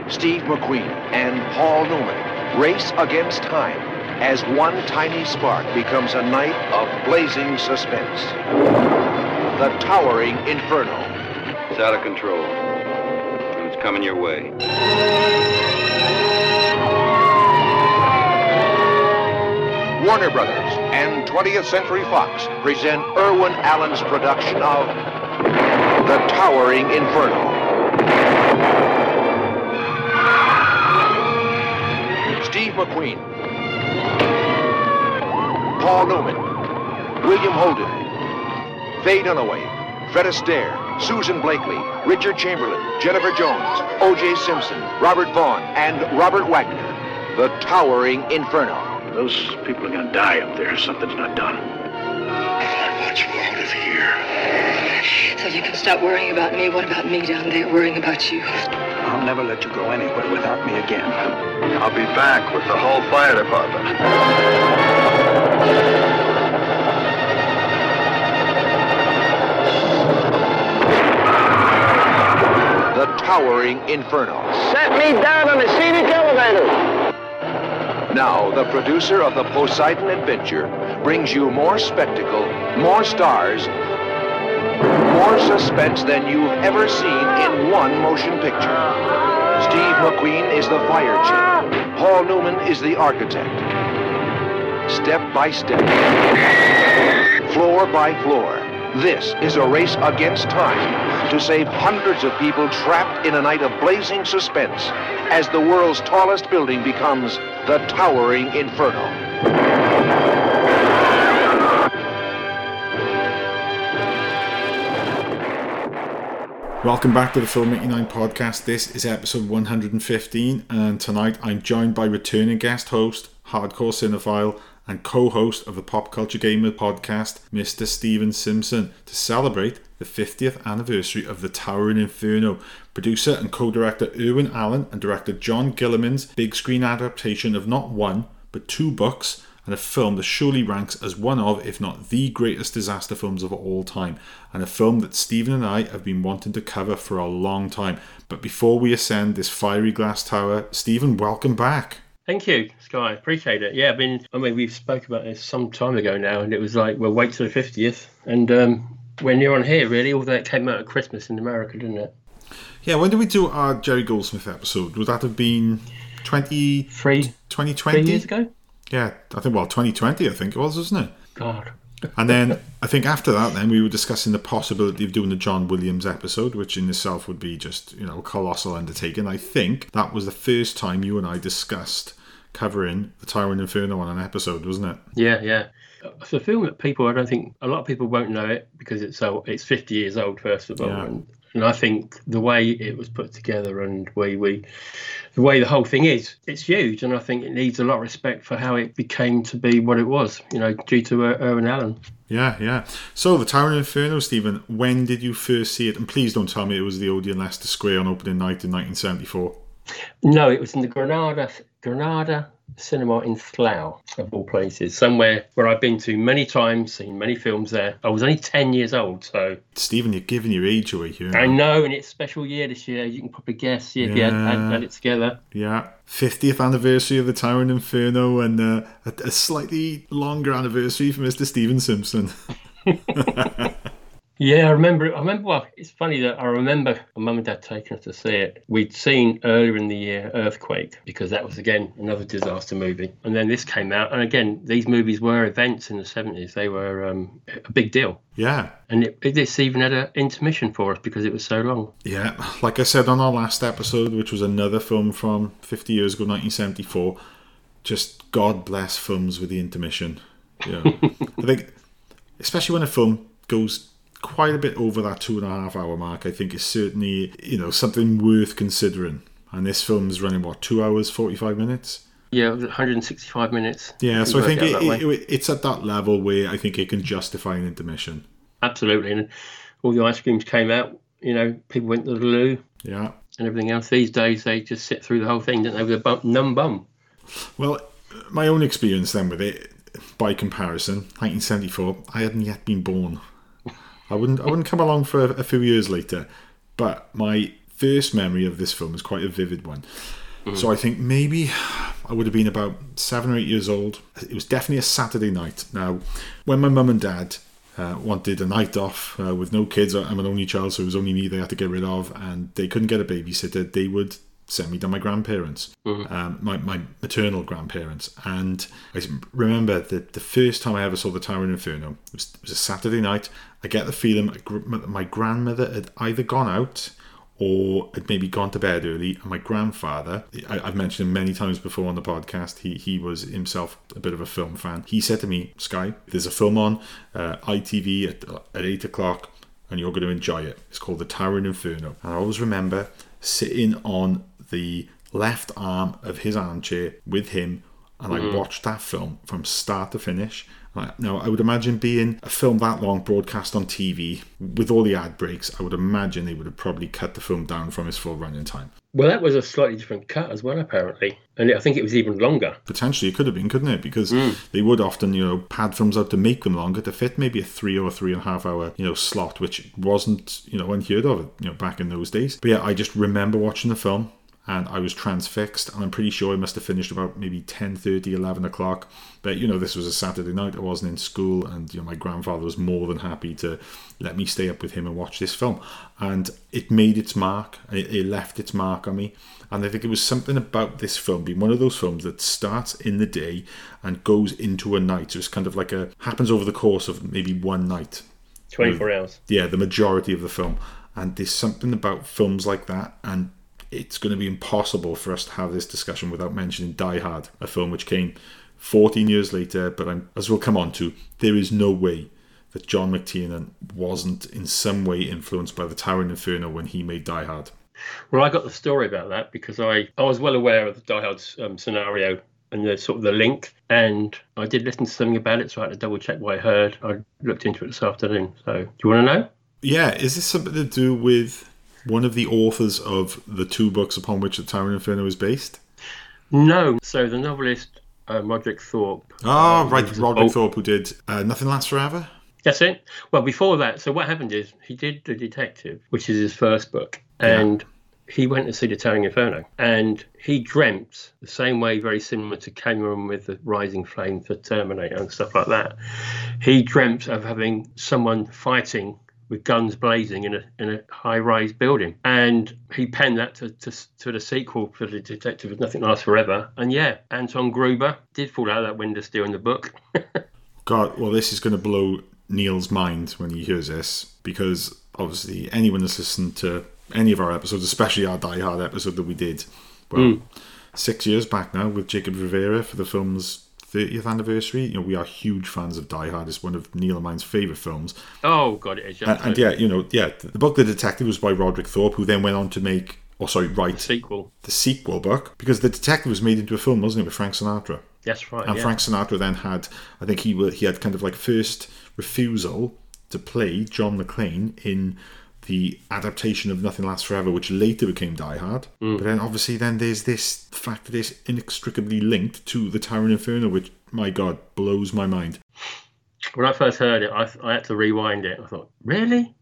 Steve McQueen and Paul Newman race against time as one tiny spark becomes a night of blazing suspense. The Towering Inferno. It's out of control, and it's coming your way. Warner Brothers and 20th Century Fox present Irwin Allen's production of The Towering Inferno. Steve McQueen, Paul Newman, William Holden, Faye Dunaway, Fred Astaire, Susan Blakely, Richard Chamberlain, Jennifer Jones, O.J. Simpson, Robert Vaughn, and Robert Wagner. The Towering Inferno. Those people are going to die up there if something's not done. I want you out of here. So you can stop worrying about me. What about me down there worrying about you? I'll never let you go anywhere without me again. I'll be back with the whole fire department. The Towering Inferno. Set me down on the scenic elevator. Now, the producer of the Poseidon Adventure brings you more spectacle, more stars, more suspense than you've ever seen in one motion picture. Steve McQueen is the fire chief. Paul Newman is the architect. Step by step, floor by floor, this is a race against time to save hundreds of people trapped in a night of blazing suspense as the world's tallest building becomes the Towering Inferno. Welcome back to the Film 89 podcast. This is episode 115, and tonight I'm joined by returning guest host, hardcore cinephile, and co-host of the Pop Culture Gamer podcast, Mr. Steven Simpson, to celebrate the 50th anniversary of The Towering Inferno. Producer and co-director Irwin Allen and director John Gilliman's big screen adaptation of not one, but two books, and a film that surely ranks as one of, if not the greatest disaster films of all time, and a film that Stephen and I have been wanting to cover for a long time. But before we ascend this fiery glass tower, Stephen, welcome back. Thank you, Sky. Appreciate it. Yeah, we spoke about this some time ago now, and it was like, we'll wait till the 50th, and when you're on here, really, although it came out at Christmas in America, didn't it? Yeah, when did we do our Jerry Goldsmith episode? Would that have been 2020? 3 years ago? Yeah, I think, 2020, I think it was, wasn't it? God. And then, I think after that, then we were discussing the possibility of doing the John Williams episode, which in itself would be just, a colossal undertaking. I think that was the first time you and I discussed covering The Towering Inferno on an episode, wasn't it? Yeah. It's a film that I don't think, a lot of people won't know it because it's 50 years old, first of all. Yeah. And I think the way it was put together and the way the whole thing is, it's huge. And I think it needs a lot of respect for how it became to be what it was, due to Irwin Allen. Yeah. So, The Towering Inferno, Stephen, when did you first see it? And please don't tell me it was the Odeon Leicester Square on opening night in 1974. No, it was in the Granada Cinema in Slough, of all places, somewhere where I've been to many times, seen many films there. I was only 10 years old, so... Stephen, you're giving your age away here. I know, and it's a special year this year. You can probably guess if you had it together. Yeah, 50th anniversary of The Towering Inferno, and a slightly longer anniversary for Mr. Steven Simpson. Yeah, I remember. Well, it's funny that I remember my mum and dad taking us to see it. We'd seen earlier in the year Earthquake, because that was, again, another disaster movie. And then this came out. And again, these movies were events in the 70s. They were a big deal. Yeah. And this even had an intermission for us because it was so long. Yeah, like I said on our last episode, which was another film from 50 years ago, 1974, just God bless films with the intermission. Yeah. I think, especially when a film goes quite a bit over that 2.5 hour mark, I think is certainly, something worth considering. And this film's running, 2 hours, 45 minutes? Yeah, it was 165 minutes. Yeah, so I think it's at that level where I think it can justify an intermission. Absolutely. And all the ice creams came out, people went to the loo. Yeah. And everything else. These days, they just sit through the whole thing, don't they, with a numb bum. Well, my own experience then with it, by comparison, 1974, I hadn't yet been born. I wouldn't come along for a few years later, but my first memory of this film is quite a vivid one. So I think maybe I would have been about 7 or 8 years old. It was definitely a Saturday night. Now, when my mum and dad wanted a night off with no kids, I'm an only child, so it was only me they had to get rid of, and they couldn't get a babysitter, they would send me to my grandparents, my maternal grandparents. And I remember that the first time I ever saw the Towering Inferno, it was a Saturday night. I get the feeling my grandmother had either gone out or had maybe gone to bed early, and my grandfather, I've mentioned him many times before on the podcast, he was himself a bit of a film fan. He said to me, Sky, there's a film on ITV at 8 o'clock and you're going to enjoy it. It's called The Towering Inferno. And I always remember sitting on the left arm of his armchair with him, and I watched that film from start to finish. Now, I would imagine being a film that long broadcast on TV with all the ad breaks, I would imagine they would have probably cut the film down from its full running time. Well, that was a slightly different cut as well, apparently. And I think it was even longer. Potentially, it could have been, couldn't it? Because they would often, pad films out to make them longer to fit maybe a 3 or 3.5 hour, slot, which wasn't, unheard of, back in those days. But yeah, I just remember watching the film, and I was transfixed, and I'm pretty sure I must have finished about maybe 10:30, 11 o'clock. But, this was a Saturday night, I wasn't in school, and, my grandfather was more than happy to let me stay up with him and watch this film. And it made its mark, it left its mark on me. And I think it was something about this film being one of those films that starts in the day and goes into a night. So it's kind of like happens over the course of maybe one night. 24 hours. Yeah, the majority of the film. And there's something about films like that, and it's going to be impossible for us to have this discussion without mentioning Die Hard, a film which came 14 years later, but as we'll come on to, there is no way that John McTiernan wasn't in some way influenced by the Towering Inferno when he made Die Hard. Well, I got the story about that because I was well aware of the Die Hard scenario and the sort of the link, and I did listen to something about it, so I had to double check what I heard. I looked into it this afternoon. So, do you want to know? Yeah, is this something to do with one of the authors of the 2 books upon which the Towering Inferno is based? No. So the novelist Roderick Thorpe. Right, Roderick Thorpe, who did Nothing Lasts Forever? That's it. Well, before that, so what happened is he did The Detective, which is his first book, and he went to see the Towering Inferno, and he dreamt the same way, very similar to Cameron with the Rising Flame for Terminator and stuff like that. He dreamt of having someone fighting with guns blazing in a high-rise building, and he penned that to the sequel for The Detective, Nothing Lasts Forever. And yeah, Anton Gruber did fall out of that window still in the book. God, well, this is going to blow Neil's mind when he hears this, because obviously anyone that's listened to any of our episodes, especially our Die Hard episode that we did 6 years back now with Jacob Rivera for the film's 30th anniversary. We are huge fans of Die Hard. It's one of Neil and mine's favourite films. Oh God, it is. And the book The Detective was by Roderick Thorpe, who then went on to write the sequel book, because The Detective was made into a film, wasn't it, with Frank Sinatra? That's right. And Frank Sinatra then had, I think he had kind of like first refusal to play John McClane in the adaptation of Nothing Lasts Forever, which later became Die Hard. But then obviously there's this fact that it's inextricably linked to the Towering Inferno, which, my God, blows my mind. When I first heard it, I had to rewind it. I thought, really?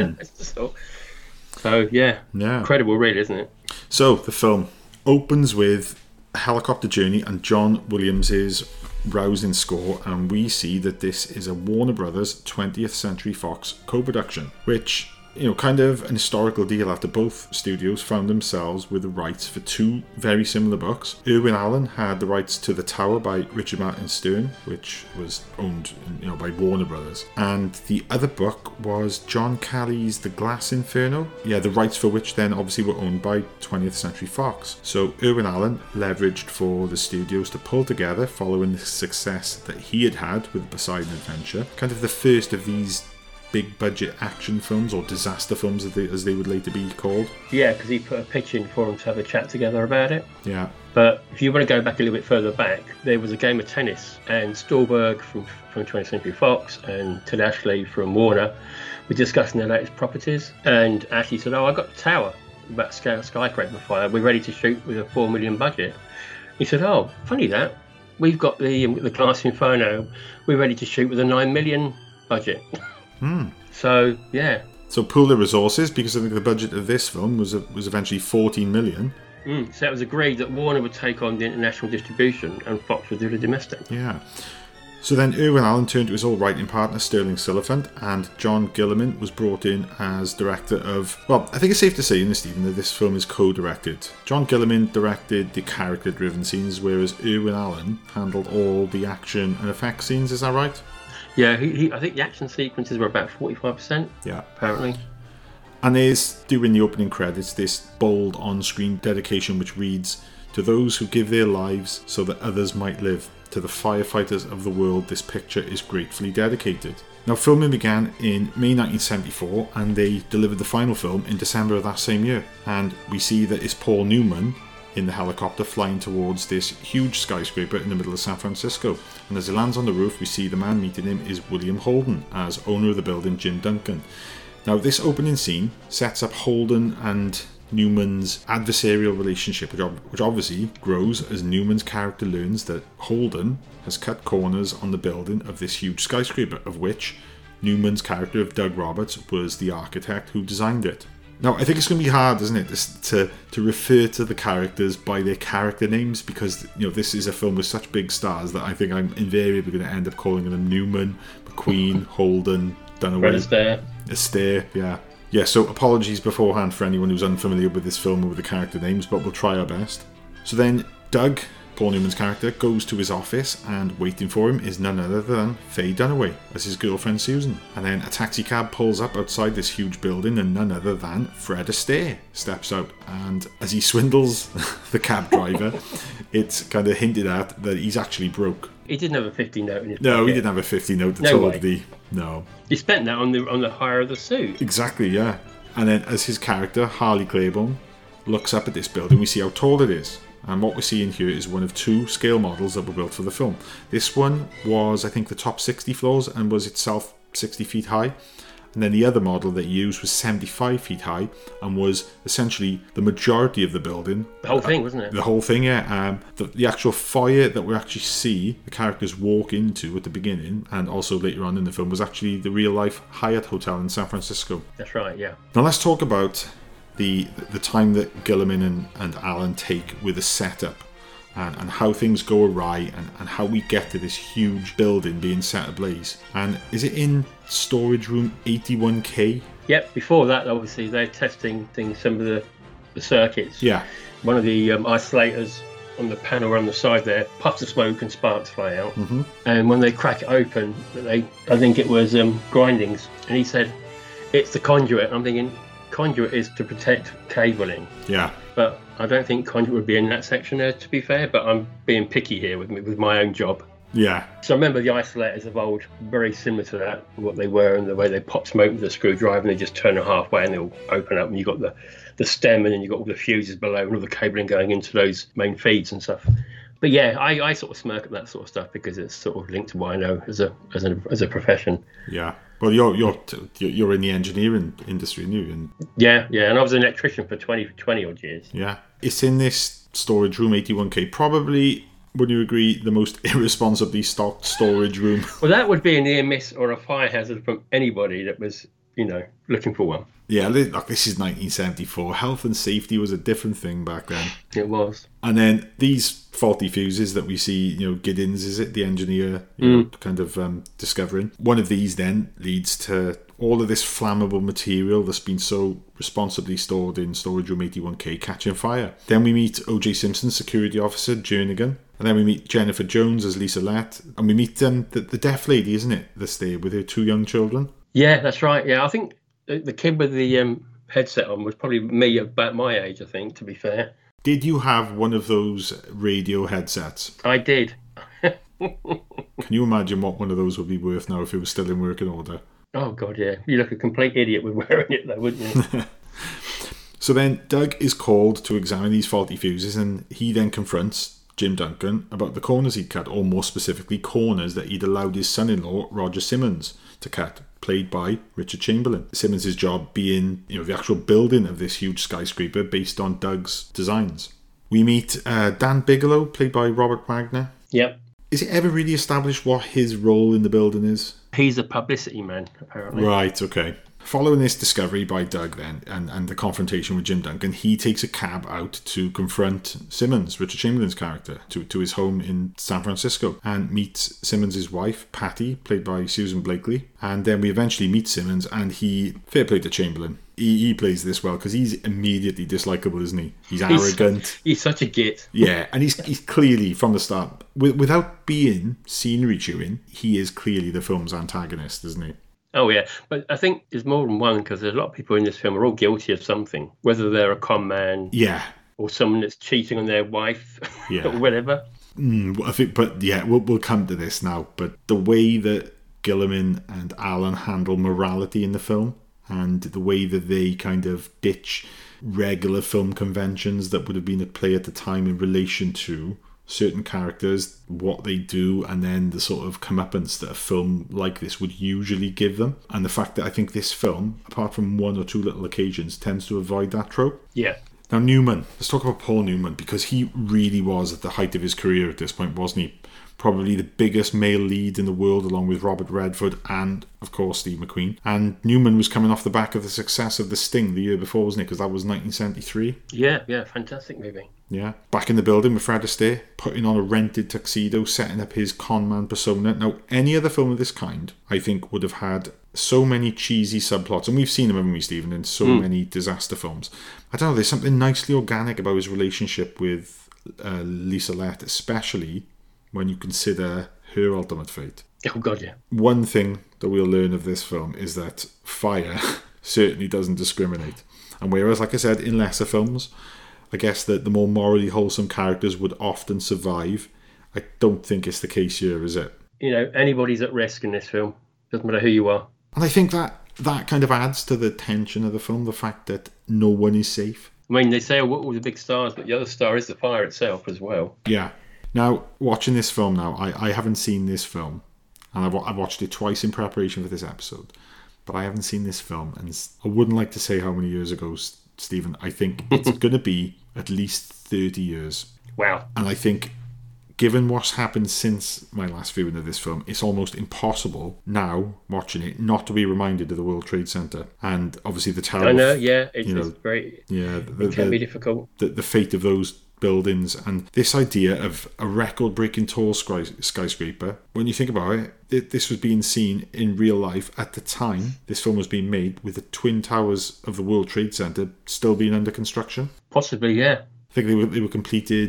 So yeah, incredible, really, isn't it? So the film opens with a helicopter journey and John Williams' rousing score, and we see that this is a Warner Brothers 20th Century Fox co-production, which, kind of an historical deal after both studios found themselves with the rights for 2 very similar books. Irwin Allen had the rights to The Tower by Richard Martin Stern, which was owned by Warner Brothers, and the other book was John Carey's The Glass Inferno, the rights for which then obviously were owned by 20th Century Fox. So Irwin Allen leveraged for the studios to pull together following the success that he had with Poseidon Adventure, kind of the first of these big budget action films, or disaster films as they would later be called. Yeah, because he put a pitch in for them to have a chat together about it. Yeah. But if you want to go back a little bit further back, there was a game of tennis, and Stolberg from 20th Century Fox and Ted Ashley from Warner were discussing their latest properties, and Ashley said, I got The Tower, about skyscraper fire, we're ready to shoot with a $4 million budget. He said, funny that, we've got the Glass Inferno, we're ready to shoot with a $9 million budget. So, yeah. So pool their resources, because I think the budget of this film was eventually 14 million. So it was agreed that Warner would take on the international distribution and Fox would do the domestic. Yeah. So then Irwin Allen turned to his old writing partner Sterling Siliphant, and John Gilliman was brought in as director of... Well, I think it's safe to say, Stephen, that this film is co-directed. John Gilliman directed the character-driven scenes, whereas Irwin Allen handled all the action and effects scenes. Is that right? Yeah, I think the action sequences were about 45%. Yeah. Apparently. And there's, during the opening credits, this bold on-screen dedication which reads, "To those who give their lives so that others might live, to the firefighters of the world, this picture is gratefully dedicated." Now, filming began in May 1974, and they delivered the final film in December of that same year. And we see that it's Paul Newman in the helicopter flying towards this huge skyscraper in the middle of San Francisco. And as he lands on the roof, we see the man meeting him is William Holden, as owner of the building, Jim Duncan. Now, this opening scene sets up Holden and Newman's adversarial relationship, which obviously grows as Newman's character learns that Holden has cut corners on the building of this huge skyscraper, of which Newman's character of Doug Roberts was the architect who designed it. Now, I think it's going to be hard, isn't it, to refer to the characters by their character names, because this is a film with such big stars that I think I'm invariably going to end up calling them Newman, McQueen, Holden, Dunaway, Astaire, yeah. Yeah, so apologies beforehand for anyone who's unfamiliar with this film or with the character names, but we'll try our best. So then Doug, Paul Newman's character, goes to his office, and waiting for him is none other than Faye Dunaway as his girlfriend Susan. And then a taxi cab pulls up outside this huge building, and none other than Fred Astaire steps out. And as he swindles the cab driver, it's kind of hinted at that he's actually broke. He didn't have a 50 note in his No, pocket. he didn't have a 50 note at No all, way. did he? No. He spent that on the hire of the suit. Exactly, yeah. And then as his character, Harley Claiborne, looks up at this building, we see how tall it is. And what we're seeing here is one of two scale models that were built for the film. This one was, I think, the top 60 floors and was itself 60 feet high. And then the other model that he used was 75 feet high and was essentially the majority of the building. The whole thing, wasn't it? The whole thing, yeah. The actual foyer that we actually see the characters walk into at the beginning and also later on in the film was actually the real-life Hyatt Hotel in San Francisco. That's right, yeah. Now let's talk about the time that Gilliman and Allen take with the setup and how things go awry and how we get to this huge building being set ablaze. And is it in storage room 81K? Yep, before that, obviously, they're testing some of the circuits. Yeah. One of the isolators on the panel on the side there, puffs of smoke and sparks fly out. Mm-hmm. And when they crack it open, I think it was grindings. And he said, it's the conduit. I'm thinking, conduit is to protect cabling. Yeah. But I don't think conduit would be in that section there, to be fair, but I'm being picky here with my own job. Yeah. So I remember the isolators of old, very similar to that, what they were, and the way they pop smoke with a screwdriver and they just turn it halfway and they'll open up and you've got the stem and then you've got all the fuses below and all the cabling going into those main feeds and stuff. But yeah, I sort of smirk at that sort of stuff because it's sort of linked to what I know as a profession. Yeah. Well, you're in the engineering industry, aren't you? And yeah, and I was an electrician for 20 odd years. Yeah. It's in this storage room 81K. Probably, would you agree, the most irresponsibly stocked storage room? Well, that would be a near miss or a fire hazard from anybody that was, looking for one. Yeah, look, this is 1974. Health and safety was a different thing back then. It was. And then these faulty fuses that we see, Giddens, is it, the engineer, kind of discovering. One of these then leads to all of this flammable material that's been so responsibly stored in storage room 81K catching fire. Then we meet O.J. Simpson, security officer, Jernigan. And then we meet Jennifer Jones as Lisa Lett. And we meet the deaf lady, isn't it, that's there with her two young children? Yeah, that's right. Yeah, I think the kid with the headset on was probably me about my age, I think, to be fair. Did you have one of those radio headsets? I did. Can you imagine what one of those would be worth now if it was still in working order? Oh, God, yeah. You look a complete idiot with wearing it, though, wouldn't you? So then Doug is called to examine these faulty fuses, and he then confronts Jim Duncan about the corners he'd cut, or more specifically, corners that he'd allowed his son-in-law, Roger Simmons, to cut, played by Richard Chamberlain. Simmons' job being, the actual building of this huge skyscraper based on Doug's designs. We meet Dan Bigelow, played by Robert Wagner. Yep. Is it ever really established what his role in the building is? He's a publicity man, apparently. Right, okay. Following this discovery by Doug then, and the confrontation with Jim Duncan, he takes a cab out to confront Simmons, Richard Chamberlain's character, to his home in San Francisco, and meets Simmons' wife, Patty, played by Susan Blakely. And then we eventually meet Simmons, and fair play to Chamberlain. He plays this well because he's immediately dislikable, isn't he? He's arrogant. He's such a git. Yeah, and he's clearly, from the start, without being scenery chewing, he is clearly the film's antagonist, isn't he? Oh, yeah. But I think there's more than one, because there's a lot of people in this film are all guilty of something, whether they're a con man, yeah, or someone that's cheating on their wife, yeah, or whatever. I think, but yeah, we'll come to this now. But the way that Gilliman and Alan handle morality in the film, and the way that they kind of ditch regular film conventions that would have been at play at the time in relation to certain characters, what they do, and then the sort of comeuppance that a film like this would usually give them. And the fact that I think this film, apart from one or two little occasions, tends to avoid that trope. Yeah. Now, Newman. Let's talk about Paul Newman, because he really was at the height of his career at this point, wasn't he? Probably the biggest male lead in the world, along with Robert Redford and, of course, Steve McQueen. And Newman was coming off the back of the success of The Sting the year before, wasn't it? Because that was 1973. Yeah, fantastic movie. Yeah. Back in the building with Fred Astaire, putting on a rented tuxedo, setting up his con man persona. Now, any other film of this kind, I think, would have had so many cheesy subplots, and we've seen them, haven't we, Stephen, in so many disaster films. I don't know, there's something nicely organic about his relationship with Lisa Lett, especially when you consider her ultimate fate. Oh, God, yeah. One thing that we'll learn of this film is that fire certainly doesn't discriminate. And whereas, like I said, in lesser films, I guess that the more morally wholesome characters would often survive, I don't think it's the case here, is it? You know, anybody's at risk in this film. Doesn't matter who you are. And I think that kind of adds to the tension of the film, the fact that no one is safe. I mean, they say all the big stars, but the other star is the fire itself as well. Yeah. Now, watching this film now, I haven't seen this film, and I've watched it twice in preparation for this episode, but I haven't seen this film, and I wouldn't like to say how many years ago, Stephen. I think it's going to be at least 30 years. Wow. And I think, given what's happened since my last viewing of this film, it's almost impossible now, watching it, not to be reminded of the World Trade Center. And obviously the terrible... I know, yeah, it's very... Yeah, it can be difficult. The fate of those buildings, and this idea of a record-breaking tall skyscraper. When you think about it, this was being seen in real life at the time this film was being made, with the twin towers of the World Trade Center still being under construction. Possibly, yeah. I think they were completed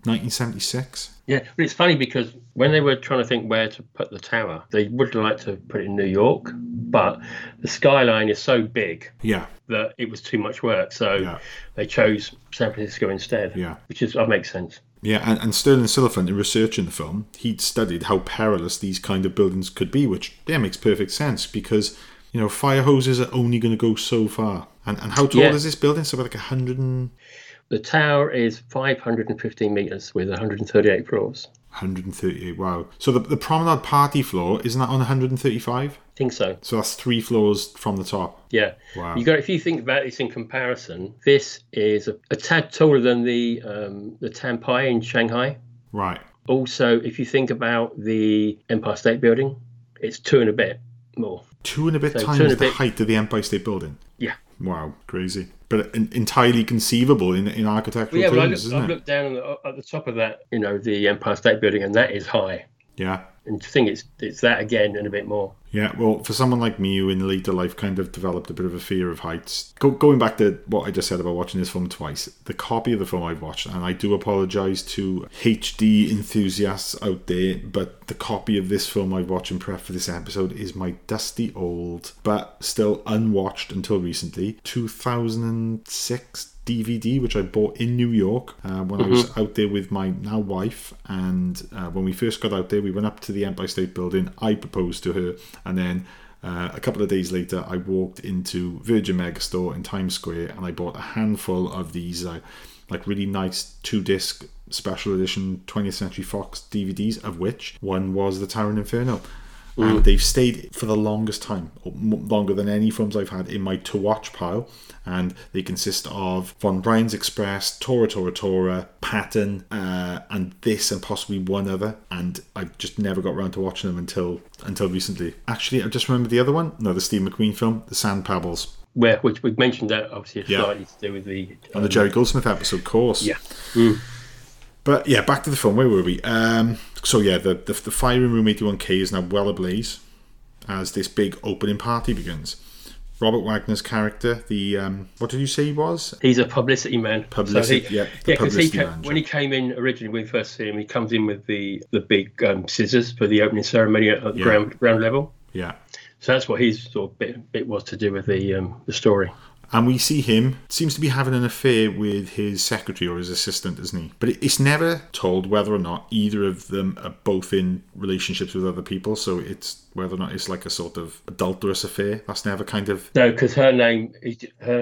1976. Yeah, but it's funny because when they were trying to think where to put the tower, they would like to put it in New York, but the skyline is so big that it was too much work. So they chose San Francisco instead, which makes sense. Yeah, and Sterling Silverfant, in researching the film, he'd studied how perilous these kind of buildings could be, which makes perfect sense because, you know, fire hoses are only going to go so far. And how tall is this building? So like 100 and... The tower is 515 metres with 138 floors. 138, wow. So the promenade party floor, isn't that on 135? I think so. So that's 3 floors from the top. Yeah. Wow. If you think about this in comparison, this is a tad taller than the Tampai in Shanghai. Right. Also, if you think about the Empire State Building, it's 2 and a bit more. 2 and a bit times the height of the Empire State Building? Yeah. Wow, crazy. But entirely conceivable in architectural terms, isn't it? I've looked down at the top of that, you know, the Empire State Building, and that is high. Yeah. And to think it's that again and a bit more. Yeah, well, for someone like me who in later life kind of developed a bit of a fear of heights, going back to what I just said about watching this film twice, the copy of the film I've watched, and I do apologise to HD enthusiasts out there, but the copy of this film I've watched in prep for this episode is my dusty old, but still unwatched until recently, 2006 DVD, which I bought in New York when I was out there with my now wife. And when we first got out there, we went up to the Empire State Building. I proposed to her, and then a couple of days later I walked into Virgin Megastore in Times Square and I bought a handful of these like really nice 2-disc special edition 20th Century Fox DVDs, of which one was The Tower of Inferno. And they've stayed for the longest time, longer than any films I've had in my to-watch pile. And they consist of Von Brian's Express, Tora Tora Tora, Patton, and this, and possibly one other. And I've just never got around to watching them until recently. Actually, I just remember the other one. No, the Steve McQueen film, The Sand Pebbles. Which we mentioned that obviously slightly to do with the on the Jerry Goldsmith episode, of course. Yeah. But yeah, back to the film. Where were we? So yeah, the fire in room 81K is now well ablaze as this big opening party begins. Robert Wagner's character, the what did you say he was? He's a publicity man. Publicity man. When he came in originally, when we first see him, he comes in with the big scissors for the opening ceremony at the ground level. Yeah. So that's what his sort of bit was to do with the story. And we see him, seems to be having an affair with his secretary or his assistant, isn't he? But it's never told whether or not either of them are both in relationships with other people. So it's whether or not it's like a sort of adulterous affair. That's never kind of... No, because her name is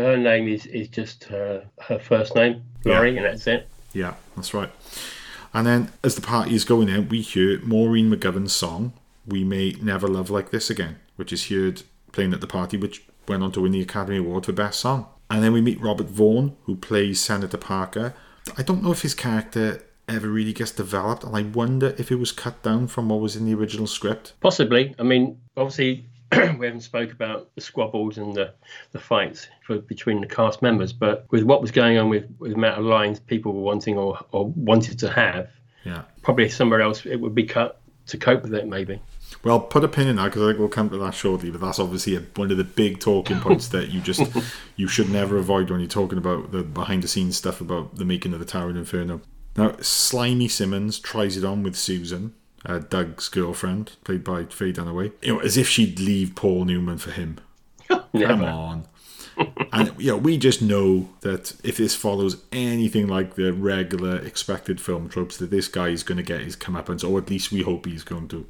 just her first name, Laurie, and that's it. Yeah, that's right. And then as the party is going in, we hear Maureen McGovern's song, We May Never Love Like This Again, which is heard playing at the party, which went on to win the Academy Award for Best Song. And then we meet Robert Vaughn, who plays Senator Parker. I don't know if his character ever really gets developed, and I wonder if it was cut down from what was in the original script. Possibly. I mean, obviously, we haven't spoke about the squabbles and the fights between the cast members, but with what was going on with the amount of lines people were wanting or wanted to have, probably somewhere else it would be cut to cope with it, maybe. Well, put a pin in that because I think we'll come to that shortly. But that's obviously one of the big talking points that you should never avoid when you're talking about the behind-the-scenes stuff about the making of the Tower of Inferno. Now, Slimy Simmons tries it on with Susan, Doug's girlfriend, played by Faye Dunaway. As if she'd leave Paul Newman for him. Come on. And we just know that if this follows anything like the regular expected film tropes, that this guy is going to get his comeuppance, or at least we hope he's going to.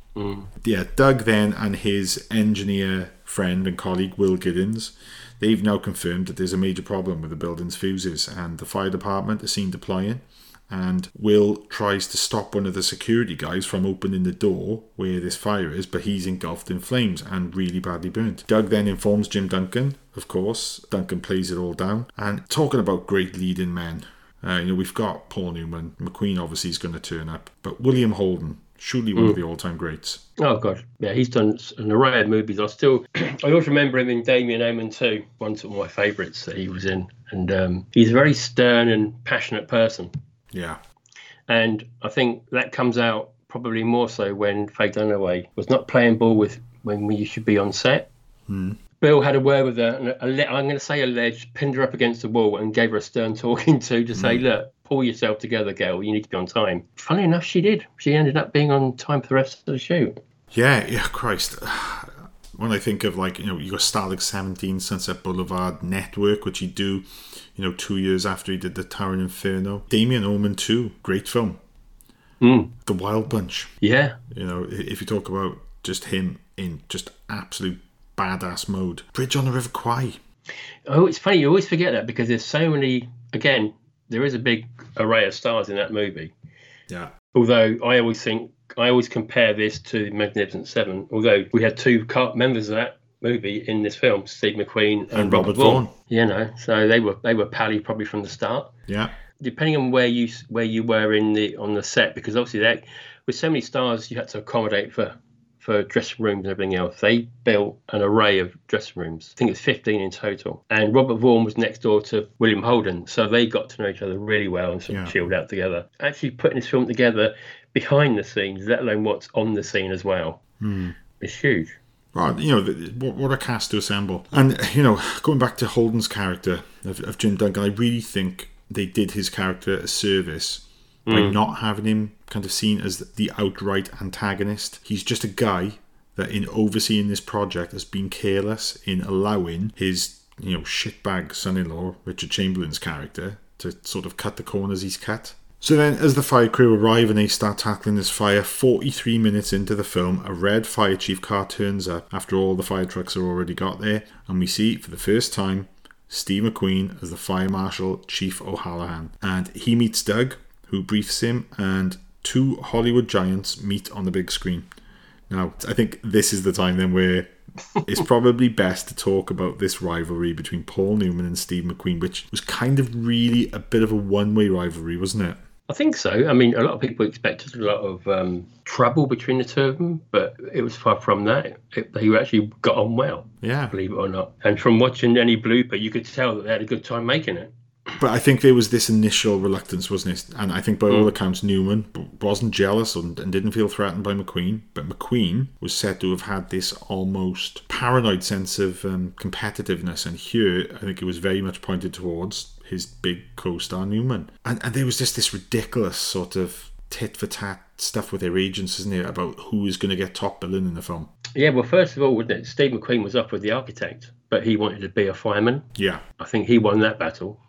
Yeah, Doug then and his engineer friend and colleague Will Giddens, they've now confirmed that there's a major problem with the building's fuses, and the fire department is seen deploying, and Will tries to stop one of the security guys from opening the door where this fire is, but he's engulfed in flames and really badly burnt. Doug then informs Jim Duncan, of course. Duncan plays it all down, and talking about great leading men, we've got Paul Newman, McQueen obviously is going to turn up, but William Holden, surely one of the all-time greats. Oh, God. Yeah, he's done an array of movies. I always remember him in Damien Omen 2, one of my favourites that he was in. And he's a very stern and passionate person. Yeah. And I think that comes out probably more so when Faye Dunaway was not playing ball with when we should be on set. Bill had a word with her, and I'm going to say alleged, pinned her up against the wall and gave her a stern talking to say, look, pull yourself together, girl. You need to be on time. Funny enough, she did. She ended up being on time for the rest of the shoot. Yeah, Christ. When I think of, you got Stalag 17, Sunset Boulevard, Network, which he'd do, 2 years after he did the Tower of Inferno. Damien Omen 2, great film. The Wild Bunch. Yeah. If you talk about just him in just absolute badass mode. Bridge on the River Kwai. Oh, it's funny. You always forget that because there's so many, again, there is a big array of stars in that movie. Yeah. Although I always compare this to Magnificent Seven. Although we had two members of that movie in this film, Steve McQueen and Robert Vaughn. So they were pally probably from the start. Yeah. Depending on where you were on the set, because obviously with so many stars, you had to accommodate for dressing rooms and everything else. They built an array of dressing rooms. I think it's 15 in total. And Robert Vaughn was next door to William Holden, so they got to know each other really well and sort of chilled out together. Actually putting this film together behind the scenes, let alone what's on the scene as well, is huge. Right, what a cast to assemble. And, going back to Holden's character of Jim Duncan, I really think they did his character a service by not having him kind of seen as the outright antagonist. He's just a guy that in overseeing this project has been careless in allowing his, shitbag son-in-law, Richard Chamberlain's character, to sort of cut the corners he's cut. So then, as the fire crew arrive and they start tackling this fire, 43 minutes into the film, a red fire chief car turns up after all the fire trucks are already got there, and we see, for the first time, Steve McQueen as the Fire Marshal Chief O'Hallahan. And he meets Doug, who briefs him, and two Hollywood giants meet on the big screen. Now, I think this is the time then where it's probably best to talk about this rivalry between Paul Newman and Steve McQueen, which was kind of really a bit of a one-way rivalry, wasn't it? I think so. I mean, a lot of people expected a lot of trouble between the two of them, but it was far from that. They actually got on well, believe it or not. And from watching any blooper, you could tell that they had a good time making it. But I think there was this initial reluctance, wasn't it? And I think by all accounts, Newman wasn't jealous and didn't feel threatened by McQueen. But McQueen was said to have had this almost paranoid sense of competitiveness. And here, I think it was very much pointed towards his big co-star Newman. And there was just this ridiculous sort of tit-for-tat stuff with their agents, isn't it, about who is going to get top billing in the film. Yeah, well, first of all, wasn't it, Steve McQueen was offered the architect, but he wanted to be a fireman. Yeah. I think he won that battle.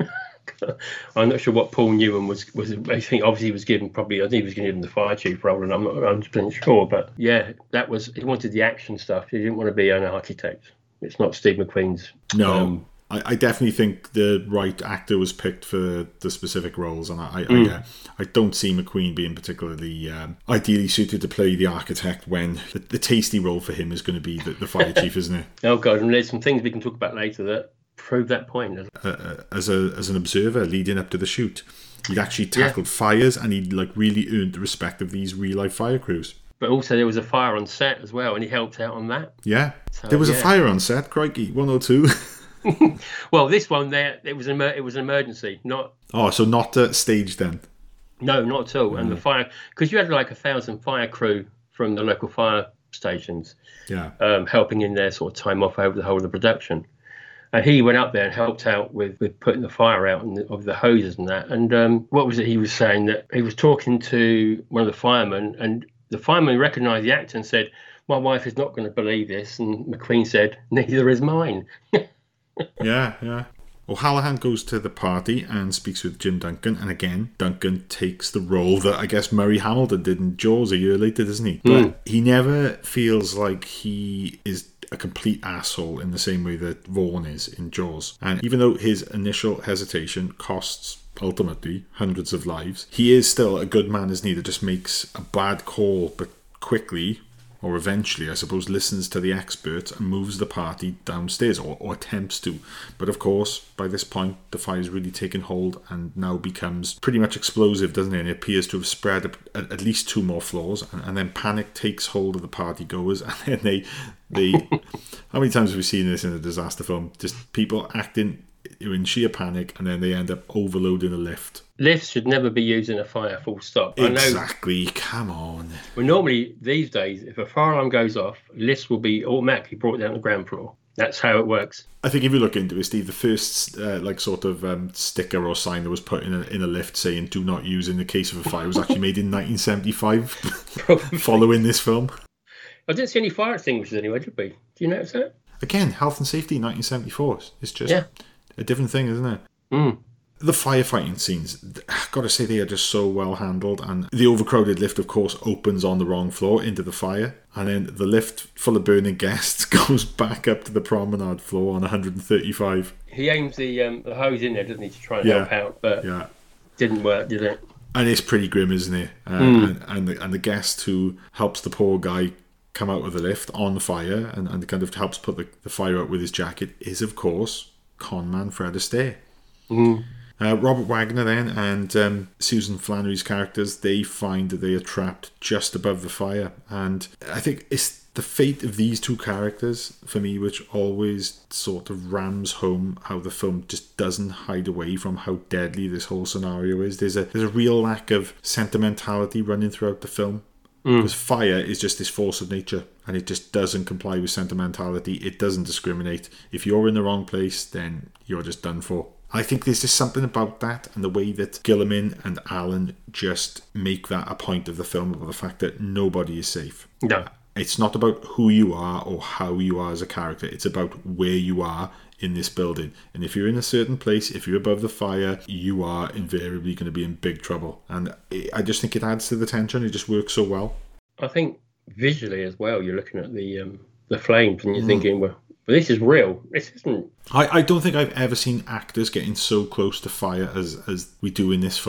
I'm not sure what Paul Newman was. I think obviously he was given I think he was given the fire chief role, and I'm not 100% sure. But yeah, he wanted the action stuff. He didn't want to be an architect. It's not Steve McQueen's. No. I definitely think the right actor was picked for the specific roles, and I don't see McQueen being particularly ideally suited to play the architect when the tasty role for him is going to be the fire chief, isn't it? Oh God, and there's some things we can talk about later that prove that point. As an observer leading up to the shoot, he'd actually tackled fires, and he'd really earned the respect of these real life fire crews. But also there was a fire on set as well, and he helped out on that. Yeah, so, there was a fire on set. Crikey, 102. Well, this one it was an emergency, not. Oh, so not staged then? No, not at all. And the fire, because you had 1,000 fire crew from the local fire stations, helping in their sort of time off over the whole of the production. And he went up there and helped out with putting the fire out of the hoses and that. And what was it he was saying? That he was talking to one of the firemen, and the fireman recognised the actor and said, "My wife is not going to believe this." And McQueen said, "Neither is mine." Yeah. O'Hallahan goes to the party and speaks with Jim Duncan, and again, Duncan takes the role that I guess Murray Hamilton did in Jaws a year later, doesn't he? But he never feels like he is a complete asshole in the same way that Vaughn is in Jaws. And even though his initial hesitation costs ultimately hundreds of lives, he is still a good man, isn't he, that just makes a bad call but quickly, or eventually, I suppose, listens to the expert and moves the party downstairs, or attempts to. But of course, by this point, the fire's really taken hold and now becomes pretty much explosive, doesn't it? And it appears to have spread at least 2 more floors, and then panic takes hold of the party goers, and then they how many times have we seen this in a disaster film? Just people acting in sheer panic, and then they end up overloading a lift. Lifts should never be used in a fire, full stop. Exactly, come on. Well, normally, these days, if a fire alarm goes off, lifts will be automatically brought down to the ground floor. That's how it works. I think if you look into it, Steve, the first sticker or sign that was put in a lift saying "do not use in the case of a fire" was actually made in 1975, following this film. I didn't see any fire extinguishers anywhere, did we? Do you notice that? Again, health and safety, 1974. It's just a different thing, isn't it? The firefighting scenes, I've got to say, they are just so well handled. And the overcrowded lift, of course, opens on the wrong floor into the fire. And then the lift full of burning guests goes back up to the promenade floor on 135. He aims the hose in there, doesn't he, to try and help out. But didn't work, did it? And it's pretty grim, isn't it? And the guest who helps the poor guy come out of the lift on fire and kind of helps put the fire out with his jacket is, of course, conman Fred Astaire. Robert Wagner then and Susan Flannery's characters, they find that they are trapped just above the fire, and I think it's the fate of these two characters for me which always sort of rams home how the film just doesn't hide away from how deadly this whole scenario is. There's a real lack of sentimentality running throughout the film, because fire is just this force of nature, and it just doesn't comply with sentimentality. It doesn't discriminate. If you're in the wrong place, then you're just done for. I think there's just something about that, and the way that Gilliman and Allen just make that a point of the film, about the fact that nobody is safe. No. It's not about who you are or how you are as a character. It's about where you are in this building. And if you're in a certain place, if you're above the fire, you are invariably going to be in big trouble. And I just think it adds to the tension. It just works so well. I think visually as well, you're looking at the flames and you're thinking, well, this is real. This isn't. I don't think I've ever seen actors getting so close to fire as we do in this film.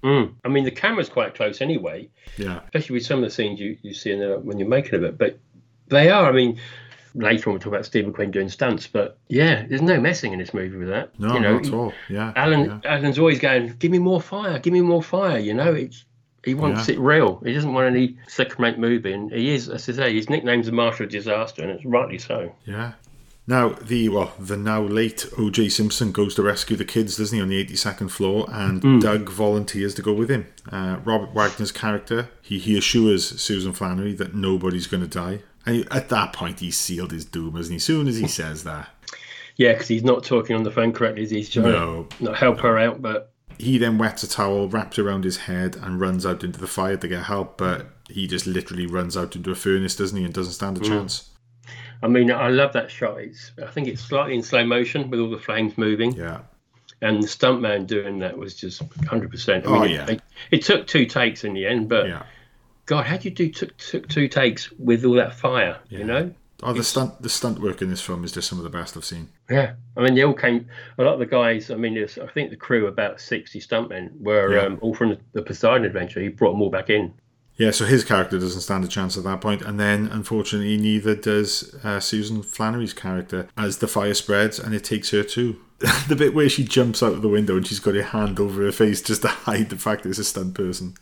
I mean, the camera's quite close anyway. Yeah. Especially with some of the scenes you see when you're making of it. But they are, I mean, later on we'll talk about Steve McQueen doing stunts, but yeah, there's no messing in this movie with that. No, not at all. Yeah. Alan's always going, give me more fire, you know, he wants it real. He doesn't want any second-rate movie, and he is, as I say, his nickname's the Master of Disaster, and it's rightly so. Yeah. Now, the now late O.J. Simpson goes to rescue the kids, doesn't he, on the 82nd floor, and Doug volunteers to go with him. Robert Wagner's character, he assures Susan Flannery that nobody's going to die. And at that point, he's sealed his doom, hasn't he? As soon as he says that. Yeah, because he's not talking on the phone correctly. He's trying to not help her out, but... He then wets a towel, wraps around his head, and runs out into the fire to get help, but he just literally runs out into a furnace, doesn't he, and doesn't stand a chance. I mean, I love that shot. I think it's slightly in slow motion with all the flames moving. Yeah. And the stuntman doing that was just 100%. I mean, it took 2 takes in the end, but God, how'd you took 2 takes with all that fire, you know? Oh, the stunt work in this film is just some of the best I've seen. Yeah. I mean, they all came, a lot of the guys, I mean, I think the crew, about 60 stuntmen, were all from the Poseidon Adventure. He brought them all back in. Yeah, so his character doesn't stand a chance at that point, and then unfortunately neither does Susan Flannery's character as the fire spreads and it takes her too. The bit where she jumps out of the window and she's got her hand over her face just to hide the fact that it's a stunt person.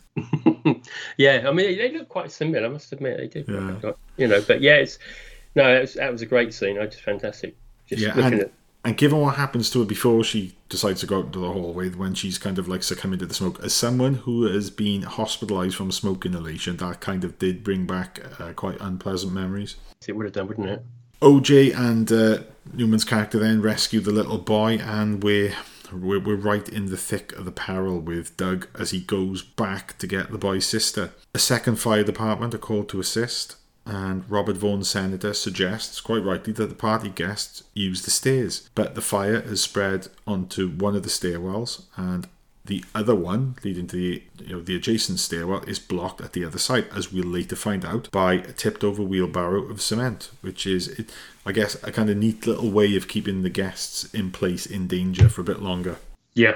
Yeah, I mean, they look quite similar, I must admit, they do. Yeah. You know, but yeah, that was a great scene. Just fantastic. Just looking at. And given what happens to her before she decides to go out into the hallway, when she's kind of like succumbing to the smoke, as someone who has been hospitalised from smoke inhalation, that kind of did bring back quite unpleasant memories. It would have done, wouldn't it? OJ and Newman's character then rescue the little boy, and we're right in the thick of the peril with Doug as he goes back to get the boy's sister. A second fire department are called to assist, and Robert Vaughn's senator suggests, quite rightly, that the party guests use the stairs. But the fire has spread onto one of the stairwells, and the other one, leading to the adjacent stairwell, is blocked at the other side, as we'll later find out, by a tipped-over wheelbarrow of cement, which is, I guess, a kind of neat little way of keeping the guests in place in danger for a bit longer. Yeah.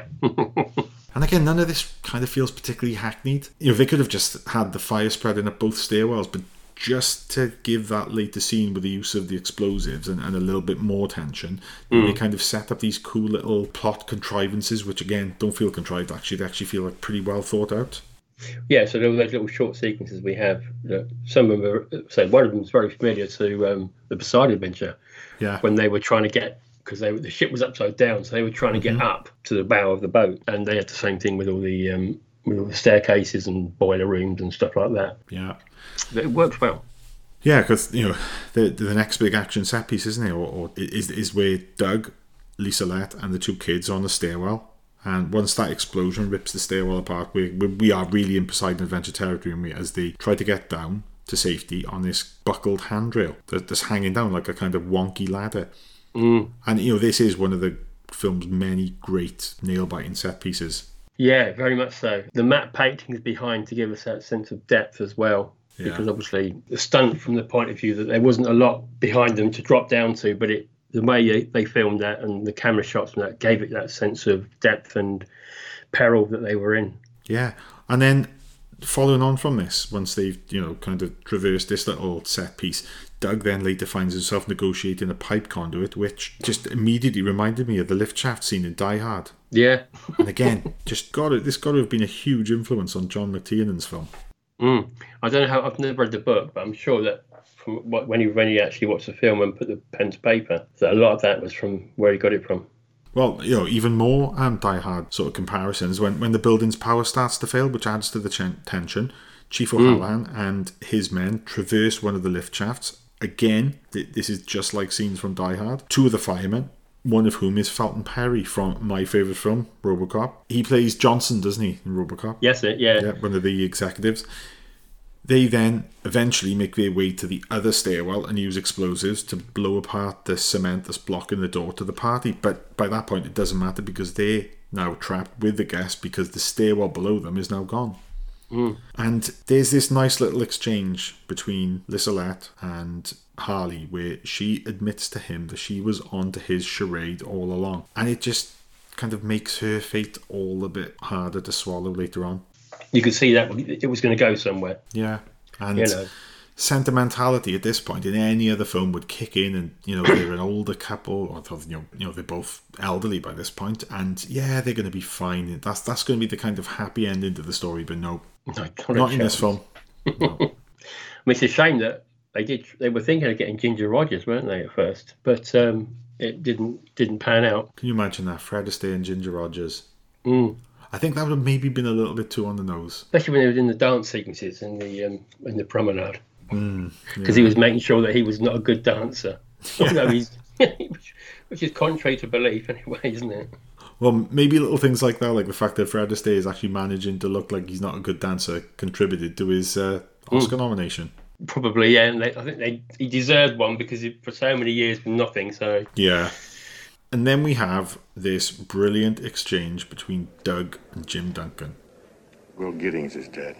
And again, none of this kind of feels particularly hackneyed. They could have just had the fire spreading up both stairwells, but just to give that later scene with the use of the explosives and a little bit more tension, they kind of set up these cool little plot contrivances, which again don't feel contrived. Actually, they actually feel like pretty well thought out. Yeah, so those little short sequences we have, some of them are, say, one of them is very familiar to the Poseidon Adventure. Yeah. When they were trying to get, because the ship was upside down, so they were trying to get up to the bow of the boat, and they had the same thing with all the staircases and boiler rooms and stuff like that. Yeah. It works well. Yeah, because the next big action set piece, isn't it, or is where Doug, Lisa Lett, and the 2 kids are on the stairwell, and once that explosion rips the stairwell apart, we are really in Poseidon Adventure territory, as they try to get down to safety on this buckled handrail that's hanging down like a kind of wonky ladder. And this is one of the film's many great nail-biting set pieces. Yeah, very much so. The matte paintings behind to give us that sense of depth as well. Yeah. Because obviously the stunt from the point of view that there wasn't a lot behind them to drop down to, but the way they filmed that and the camera shots from that gave it that sense of depth and peril that they were in. Yeah, and then following on from this, once they've kind of traversed this little set piece, Doug then later finds himself negotiating a pipe conduit, which just immediately reminded me of the lift shaft scene in Die Hard. Yeah. And again, this got to have been a huge influence on John McTiernan's film. I don't know how, I've never read the book, but I'm sure that from when he actually watched the film and put the pen to paper, that a lot of that was from where he got it from. Well, even more Die Hard sort of comparisons when the building's power starts to fail, which adds to the tension. Chief O'Halloran and his men traverse one of the lift shafts. Again, this is just like scenes from Die Hard. 2 of the firemen, one of whom is Felton Perry from my favourite film, RoboCop. He plays Johnson, doesn't he, in RoboCop? Yes, yeah, one of the executives. They then eventually make their way to the other stairwell and use explosives to blow apart the cement that's blocking the door to the party. But by that point, it doesn't matter because they're now trapped with the guests because the stairwell below them is now gone. And there's this nice little exchange between Lisa Lett and Harley where she admits to him that she was onto his charade all along. And it just kind of makes her fate all a bit harder to swallow later on. You could see that it was going to go somewhere. Yeah, and you know, sentimentality at this point in any other film would kick in, and they're an older couple, or they're both elderly by this point, and yeah, they're going to be fine. That's going to be the kind of happy ending to the story, but no, not in this film. No. I mean, it's a shame that they were thinking of getting Ginger Rogers, weren't they, at first? But it didn't pan out. Can you imagine that? Fred Astaire and Ginger Rogers. I think that would have maybe been a little bit too on the nose, especially when they were in the dance sequences in the promenade. Because he was making sure that he was not a good dancer. Although which is contrary to belief anyway, isn't it? Well, maybe little things like that, like the fact that Fred Astaire is actually managing to look like he's not a good dancer, contributed to his Oscar nomination. Probably, yeah. And I think he deserved one because for so many years been nothing. So yeah. And then we have this brilliant exchange between Doug and Jim Duncan. Will Giddings is dead.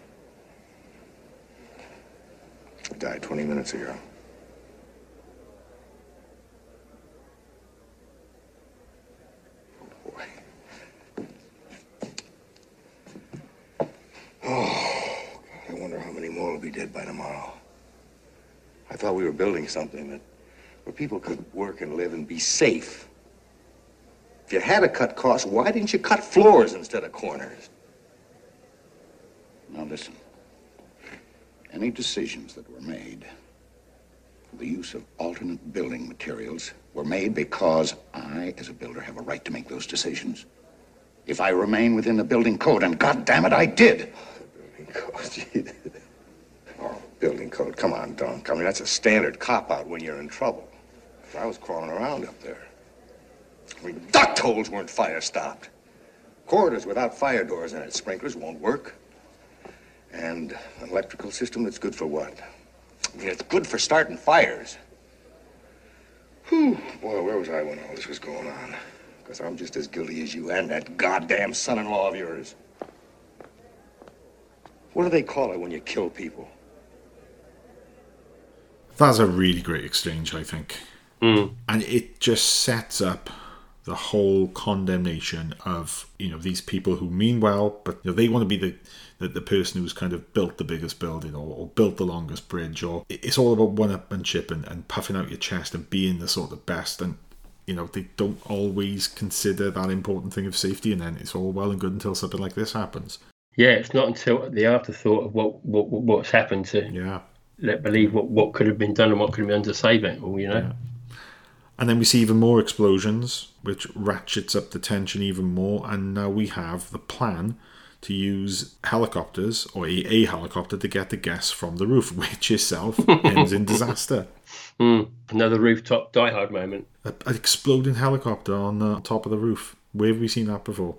He died 20 minutes ago. Oh, boy. Oh, God, I wonder how many more will be dead by tomorrow. I thought we were building something where people could work and live and be safe. If you had to cut costs, why didn't you cut floors instead of corners? Now listen. Any decisions that were made for the use of alternate building materials were made because I, as a builder, have a right to make those decisions. If I remain within the building code, and goddammit, I did. The building code, gee. Oh, building code, come on, Dunk. I mean, that's a standard cop-out when you're in trouble. I was crawling around up there. I mean, duct holes weren't fire-stopped. Corridors without fire doors in it, sprinklers won't work. And an electrical system that's good for what? I mean, it's good for starting fires. Whew, boy, where was I when all this was going on? Because I'm just as guilty as you and that goddamn son-in-law of yours. What do they call it when you kill people? That's a really great exchange, I think. And it just sets up the whole condemnation of these people who mean well, but they want to be the person who's kind of built the biggest building or built the longest bridge, or it's all about one-upmanship and puffing out your chest and being the sort of best, and they don't always consider that important thing of safety, and then it's all well and good until something like this happens. Yeah, it's not until the afterthought of what's happened to let believe what could have been done and what could have been done to save it all, Yeah. And then we see even more explosions, which ratchets up the tension even more. And now we have the plan to use helicopters, or a helicopter, to get the guests from the roof, which itself ends in disaster. Another rooftop Die Hard moment. An exploding helicopter on the top of the roof. Where have we seen that before?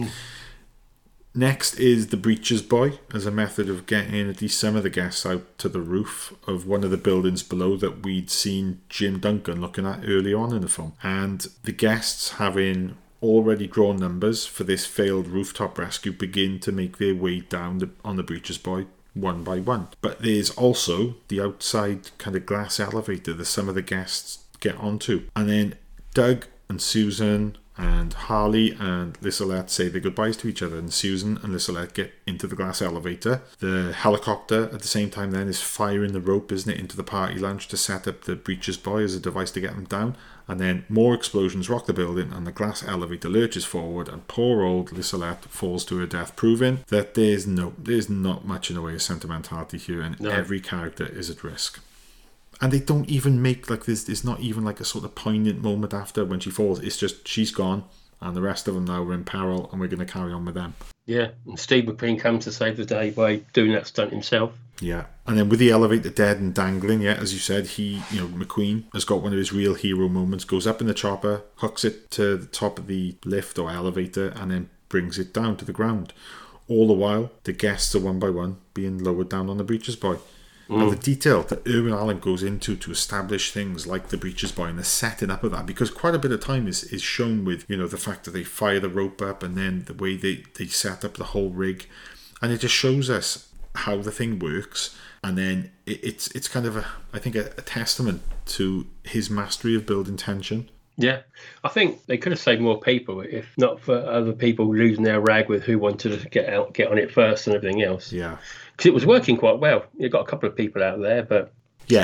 Next is the Breacher's Boy, as a method of getting at least some of the guests out to the roof of one of the buildings below that we'd seen Jim Duncan looking at early on in the film. And the guests, having already drawn numbers for this failed rooftop rescue, begin to make their way down on the Breacher's Boy one by one. But there's also the outside kind of glass elevator that some of the guests get onto. And then Doug and Susan and Harley and Lissalette say their goodbyes to each other, and Susan and Lissalette get into the glass elevator. The helicopter at the same time then is firing the rope, isn't it, into the party lounge to set up the Breacher's Boy as a device to get them down. And then more explosions rock the building, and the glass elevator lurches forward, and poor old Lissalette falls to her death, proving that there's not much in the way of sentimentality here, and every character is at risk. And they don't even make, like, there's not even like a sort of poignant moment after when she falls. It's just, she's gone, and the rest of them now are in peril, and we're going to carry on with them. Yeah, and Steve McQueen comes to save the day by doing that stunt himself. Yeah, and then with the elevator dead and dangling, as you said, McQueen has got one of his real hero moments, goes up in the chopper, hooks it to the top of the lift or elevator, and then brings it down to the ground. All the while, the guests are one by one being lowered down on the Breacher's Boy. Now, the detail that Irwin Allen goes into to establish things like the Breacher's Boy and the setting up of that, because quite a bit of time is shown with, the fact that they fire the rope up and then the way they set up the whole rig. And it just shows us how the thing works. And then it's kind of, I think, a testament to his mastery of building tension. Yeah, I think they could have saved more people if not for other people losing their rag with who wanted to get on it first and everything else. Yeah, because it was working quite well. You got a couple of people out there, but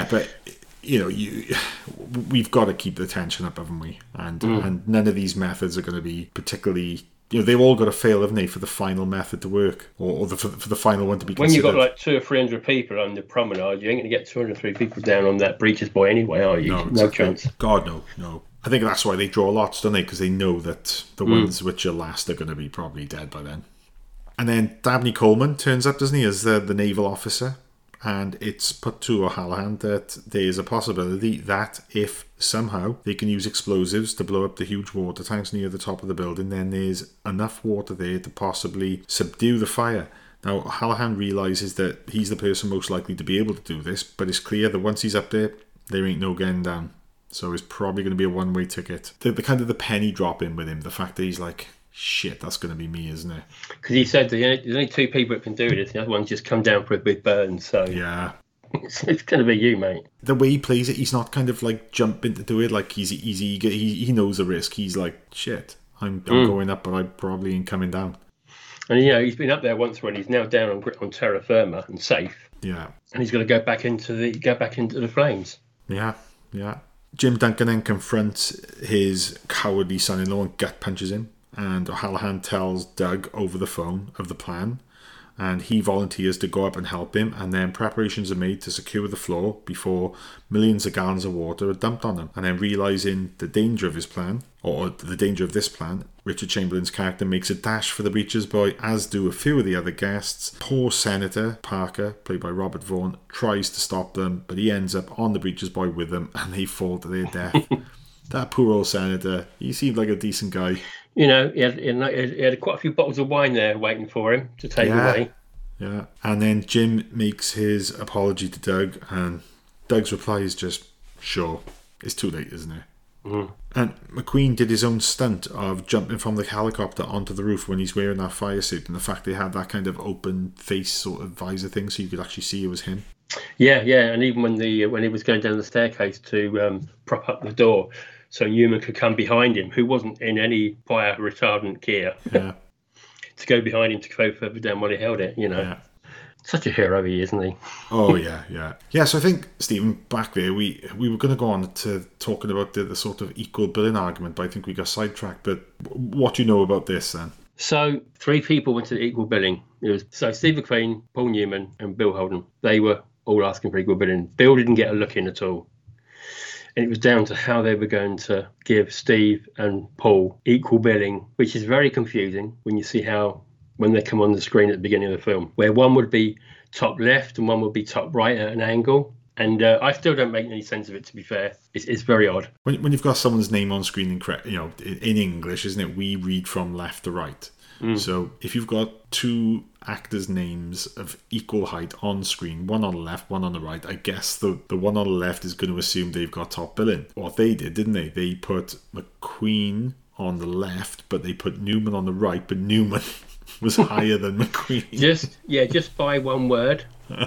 we've got to keep the tension up, haven't we? And none of these methods are going to be particularly. They've all got to fail, haven't they, for the final method to work, or for the final one to be considered. When you've got like 200 or 300 people on the promenade, you ain't going to get 203 people down on that Breacher's Buoy anyway, are you? No chance. God, no. I think that's why they draw lots, don't they? Because they know that the ones which are last are going to be probably dead by then. And then Dabney Coleman turns up, doesn't he, as the naval officer. And it's put to O'Hallahan that there is a possibility that if somehow they can use explosives to blow up the huge water tanks near the top of the building, then there's enough water there to possibly subdue the fire. Now, O'Hallahan realises that he's the person most likely to be able to do this, but it's clear that once he's up there ain't no getting down. So it's probably going to be a one-way ticket. The kind of the penny drop in with him, the fact that he's like, shit, that's going to be me, isn't it? Because he said there's only 2 people that can do this. The other one's just come down with burns. So yeah, it's going to be you, mate. The way he plays it, he's not kind of like jumping to do it. Like he's eager. He knows the risk. He's like, shit, I'm going up, but I probably ain't coming down. And he's been up there once when he's now down on terra firma and safe. Yeah, and he's got to go back into the flames. Yeah. Jim Duncan then confronts his cowardly son-in-law and gut punches him. And O'Hallahan tells Doug over the phone of the plan, and he volunteers to go up and help him, and then preparations are made to secure the floor before millions of gallons of water are dumped on him. And then realising the danger of his plan, or the danger of this plan, Richard Chamberlain's character makes a dash for the Breacher's Buoy, as do a few of the other guests. Poor Senator Parker, played by Robert Vaughn, tries to stop them, but he ends up on the Breacher's Buoy with them, and they fall to their death. That poor old senator, he seemed like a decent guy. He had quite a few bottles of wine there waiting for him to take away. Yeah, and then Jim makes his apology to Doug, and Doug's reply is just, sure, it's too late, isn't it? Mm. And McQueen did his own stunt of jumping from the helicopter onto the roof when he's wearing that fire suit, and the fact they had that kind of open face sort of visor thing so you could actually see it was him. Yeah, and even when he was going down the staircase to prop up the door so Newman could come behind him, who wasn't in any fire retardant gear, to go behind him to go further down while he held it, Yeah. Such a hero he is, isn't he? Oh, yeah. Yeah, so I think, Stephen, back there, we were going to go on to talking about the sort of equal billing argument, but I think we got sidetracked. But what do you know about this, then? So 3 people went to the equal billing. It was Steve McQueen, Paul Newman, and Bill Holden. They were all asking for equal billing. Bill didn't get a look in at all. And it was down to how they were going to give Steve and Paul equal billing, which is very confusing when you see when they come on the screen at the beginning of the film, where one would be top left and one would be top right at an angle. And I still don't make any sense of it, to be fair. It's very odd. When you've got someone's name on screen in English, isn't it? We read from left to right. So if you've got 2 actors' names of equal height on screen, one on the left, one on the right, I guess the one on the left is going to assume they've got top billing. What they did, didn't they? They put McQueen on the left, but they put Newman on the right, but Newman was higher than McQueen. Just by one word.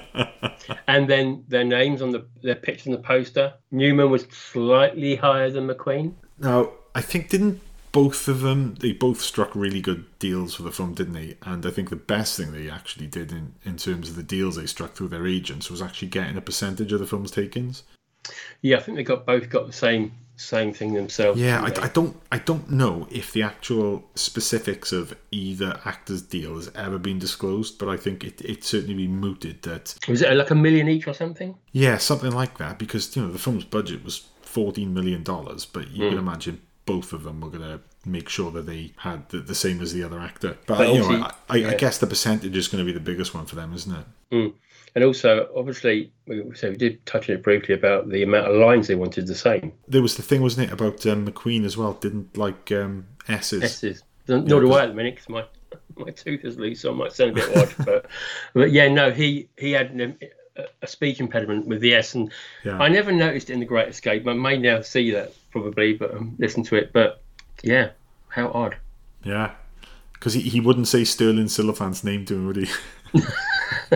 And then their names on their picture on the poster, Newman was slightly higher than McQueen. Now, I think both of them, they both struck really good deals for the film, didn't they? And I think the best thing they actually did in terms of the deals they struck through their agents was actually getting a percentage of the film's take-ins. Yeah, I think they both got the same thing themselves. Yeah, I don't know if the actual specifics of either actor's deal has ever been disclosed, but I think it's certainly been mooted that... Was it like $1 million each or something? Yeah, something like that, because the film's budget was $14 million, but you can imagine both of them were going to make sure that they had the same as the other actor. But I guess the percentage is going to be the biggest one for them, isn't it? Mm. And also, obviously, we did touch on it briefly about the amount of lines they wanted the same. There was the thing, wasn't it, about McQueen as well, didn't like S's. S's. Nor do I at the minute, because my tooth is loose, so I might sound a bit odd. But yeah, no, he had a speech impediment with the S, and I never noticed it in The Great Escape. I may now see that, probably, but listen to it. But yeah, how odd. Yeah, because he wouldn't say Sterling Silliphant's name to him, would he?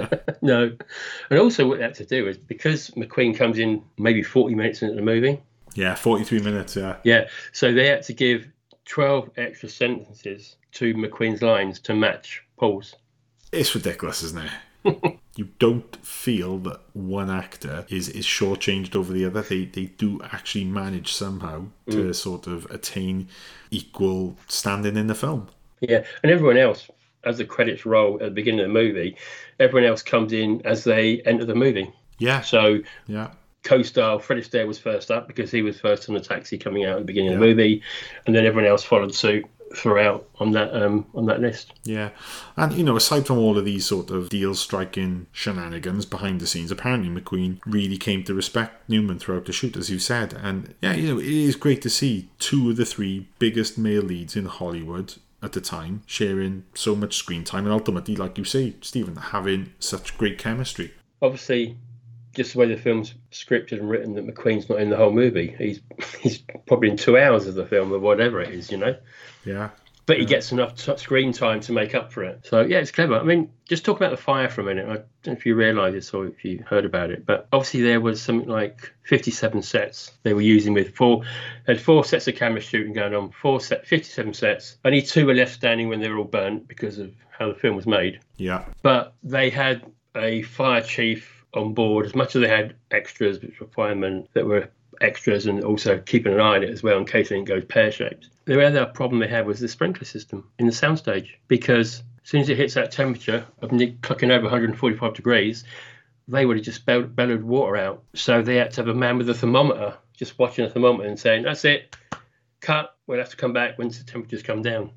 No. And also what they had to do is, because McQueen comes in maybe 40 minutes into the movie, Yeah, 43 minutes, yeah. Yeah, so they had to give 12 extra sentences to McQueen's lines to match Paul's. It's ridiculous, isn't it? You don't feel that one actor is shortchanged over the other. They do actually manage somehow to sort of attain equal standing in the film. Yeah, and everyone else, as the credits roll at the beginning of the movie, everyone else comes in as they enter the movie. Yeah. So yeah. Co-star Fred Astaire was first up because he was first on the taxi coming out at the beginning of the movie, and then everyone else followed suit throughout on that list. Yeah, and you know, aside from all of these sort of deal-striking shenanigans behind the scenes, apparently McQueen really came to respect Newman throughout the shoot, as you said. And yeah, you know, it is great to see two of the three biggest male leads in Hollywood at the time sharing so much screen time, and ultimately, like you say, Stephen, having such great chemistry. Obviously, just the way the film's scripted and written, that McQueen's not in the whole movie. He's probably in 2 hours of the film or whatever it is, you know. Yeah. But he gets enough screen time to make up for it. So yeah, it's clever. I mean, just talk about the fire for a minute. I don't know if you realise this or if you heard about it, but obviously there was something like 57 sets they were using with had 4 sets of camera shooting going on, 57 sets. Only 2 were left standing when they were all burnt because of how the film was made. Yeah. But they had a fire chief on board, as much as they had extras, which were firemen that were extras, and also keeping an eye on it as well in case it goes pear-shaped. The other problem they had was the sprinkler system in the soundstage, because as soon as it hits that temperature of clocking over 145 degrees, they would have just bellowed water out. So they had to have a man with a thermometer just watching a thermometer and saying, "That's it, cut, we'll have to come back once the temperatures come down."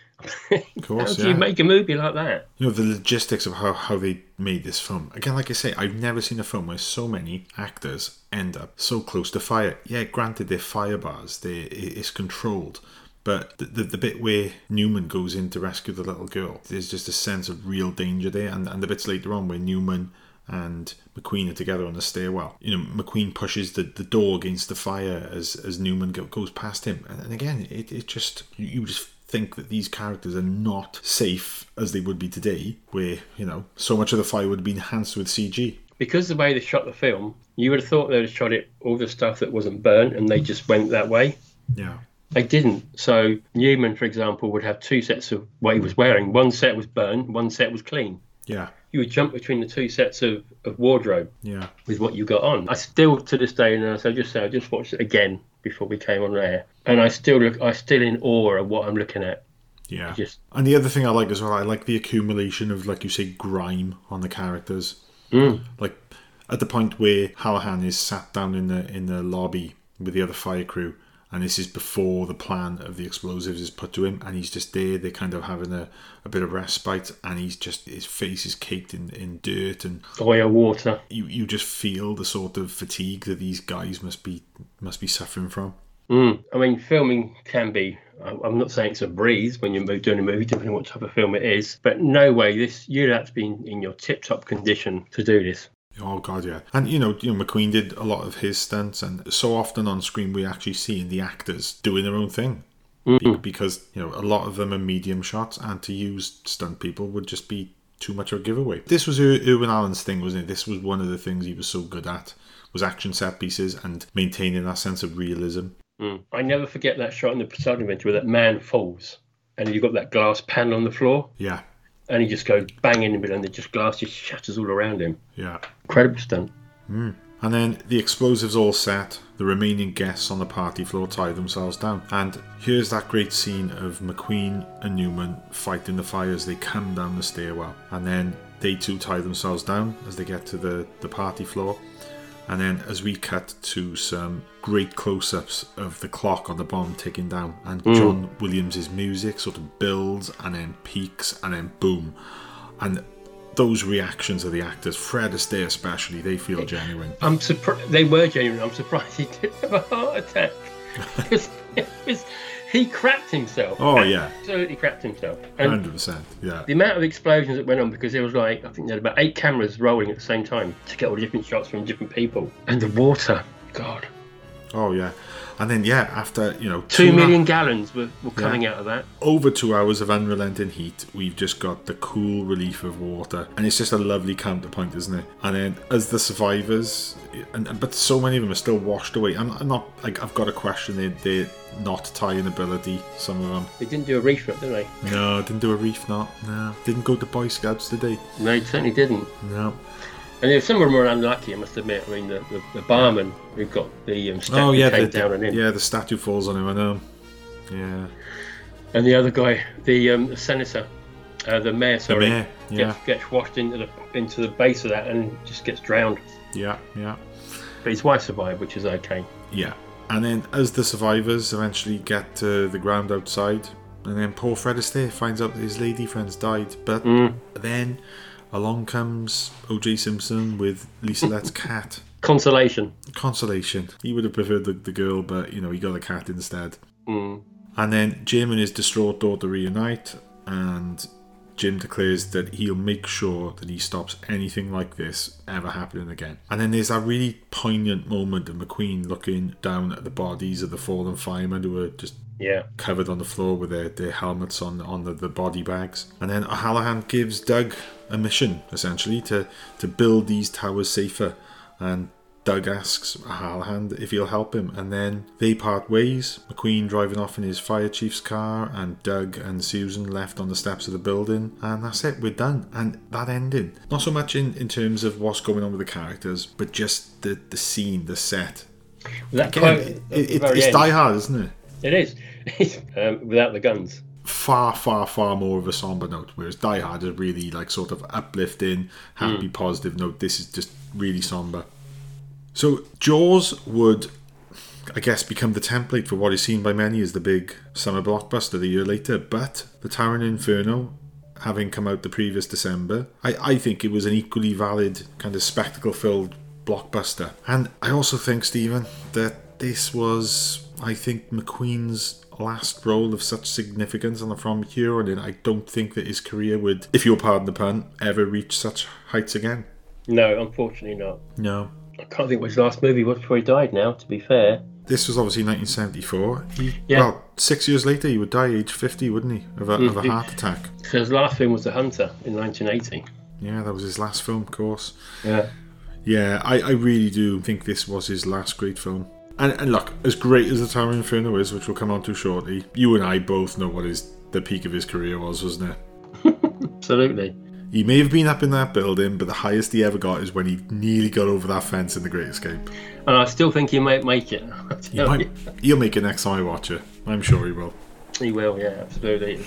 Of course, how do you make a movie like that? You know, the logistics of how they made this film. Again, like I say, I've never seen a film where so many actors end up so close to fire. Yeah, granted, they're fire bars, it's controlled. But the bit where Newman goes in to rescue the little girl, there's just a sense of real danger there. And the bits later on where Newman and McQueen are together on the stairwell. You know, McQueen pushes the door against the fire as Newman goes past him. And again, it just, you just think that these characters are not safe as they would be today, where, you know, so much of the fire would be enhanced with CG. Because the way they shot the film, you would have thought they'd have shot it, all the stuff that wasn't burnt, and they just went that way. Yeah. They didn't. So Newman, for example, would have 2 sets of what he was wearing. One set was burnt, one set was clean. Yeah. You would jump between the 2 sets of wardrobe. Yeah. With what you got on. I still, to this day, and as I just said, I just watched it again before we came on air, and I'm still in awe of what I'm looking at. Yeah. And the other thing I like as well, I like the accumulation of, like you say, grime on the characters. Like at the point where Hallahan is sat down in the lobby with the other fire crew, and this is before the plan of the explosives is put to him, and he's just there, they're kind of having a bit of respite, and his face is caked in dirt and oil, water. You just feel the sort of fatigue that these guys must be suffering from. I mean, filming can be, I'm not saying it's a breeze when you're doing a movie, depending on what type of film it is, but no way, you'd have to be in your tip-top condition to do this. Oh God, yeah. And you know, McQueen did a lot of his stunts, and so often on screen we actually see the actors doing their own thing, because you know, a lot of them are medium shots, and to use stunt people would just be too much of a giveaway. This was Irwin Allen's thing, wasn't it? This was one of the things he was so good at, was action set pieces and maintaining that sense of realism. I never forget that shot in the Poseidon Adventure where that man falls, and you've got that glass panel on the floor. Yeah. And he just goes bang in the middle, and the glass just shatters all around him. Yeah. Incredible stunt. And then the explosives all set, the remaining guests on the party floor tie themselves down. And here's that great scene of McQueen and Newman fighting the fire as they come down the stairwell. And then they too tie themselves down as they get to the party floor. And then as we cut to some great close-ups of the clock on the bomb ticking down, and John Williams' music sort of builds and then peaks and then boom. And those reactions of the actors, Fred Astaire especially, they feel genuine. I'm surprised they were genuine. I'm surprised he didn't have a heart attack. Because he crapped himself. Oh, yeah. Absolutely crapped himself. And 100%, yeah. the amount of explosions that went on, because there was I think there were about 8 cameras rolling at the same time to get all different shots from different people. And the water, God. Oh yeah, and then after 2 million gallons were coming out of that. Over 2 hours of unrelenting heat, we've just got the cool relief of water, and it's just a lovely counterpoint, isn't it? And then as the survivors, but so many of them are still washed away. I'm not like, I've got a question. They're not tying ability. Some of them. They didn't do a reef knot, did they? No, didn't do a reef knot. No, didn't go to Boy Scouts, did they? No, they certainly didn't. No. And some of them were unlucky, I must admit. I mean, the barman who got the statue came down on him. Yeah, the statue falls on him, I know. Yeah. And the other guy, the senator, the mayor, sorry, gets washed into the base of that and just gets drowned. Yeah. But his wife survived, which is okay. Yeah. And then as the survivors eventually get to the ground outside, and then poor Fred Astaire finds out that his lady friend's died. But then along comes O.J. Simpson with Lisa Let's cat. Consolation. He would have preferred the girl, but he got a cat instead. And then Jim and his distraught daughter reunite, and Jim declares that he'll make sure that he stops anything like this ever happening again. And then there's that really poignant moment of McQueen looking down at the bodies of the fallen firemen who are just covered on the floor with their helmets on the body bags. And then O'Halloran gives Doug a mission, essentially, to build these towers safer. And Doug asks O'Halloran if he'll help him, and then they part ways. McQueen driving off in his fire chief's car, and Doug and Susan left on the steps of the building, and that's it, we're done. And that ending, not so much in terms of what's going on with the characters, but just the scene, the set. That Again, it's Die Hard, isn't it? It is. Without the guns. Far, far, far more of a somber note, whereas Die Hard is really like sort of uplifting, happy, positive note. This is just really somber. So Jaws would, I guess, become the template for what is seen by many as the big summer blockbuster the year later, but The Towering Inferno, having come out the previous December, I think it was an equally valid kind of spectacle-filled blockbuster. And I also think, Stephen, that this was, I think, McQueen's last role of such significance, and from here on in, I don't think that his career would, if you'll pardon the pun, ever reach such heights again. No, unfortunately not. No. I can't think what his last movie was before he died now, to be fair. This was obviously 1974. Well, 6 years later, he would die age 50, wouldn't he? Of a heart attack. So his last film was The Hunter in 1980. Yeah, that was his last film, of course. Yeah. Yeah, I really do think this was his last great film. And look, as great as The Towering Inferno is, which we'll come on to shortly, you and I both know what the peak of his career was, wasn't it? Absolutely. He may have been up in that building, but the highest he ever got is when he nearly got over that fence in The Great Escape. And I still think he might make it. He'll make it next time I watch it. I'm sure he will. He will, yeah, absolutely.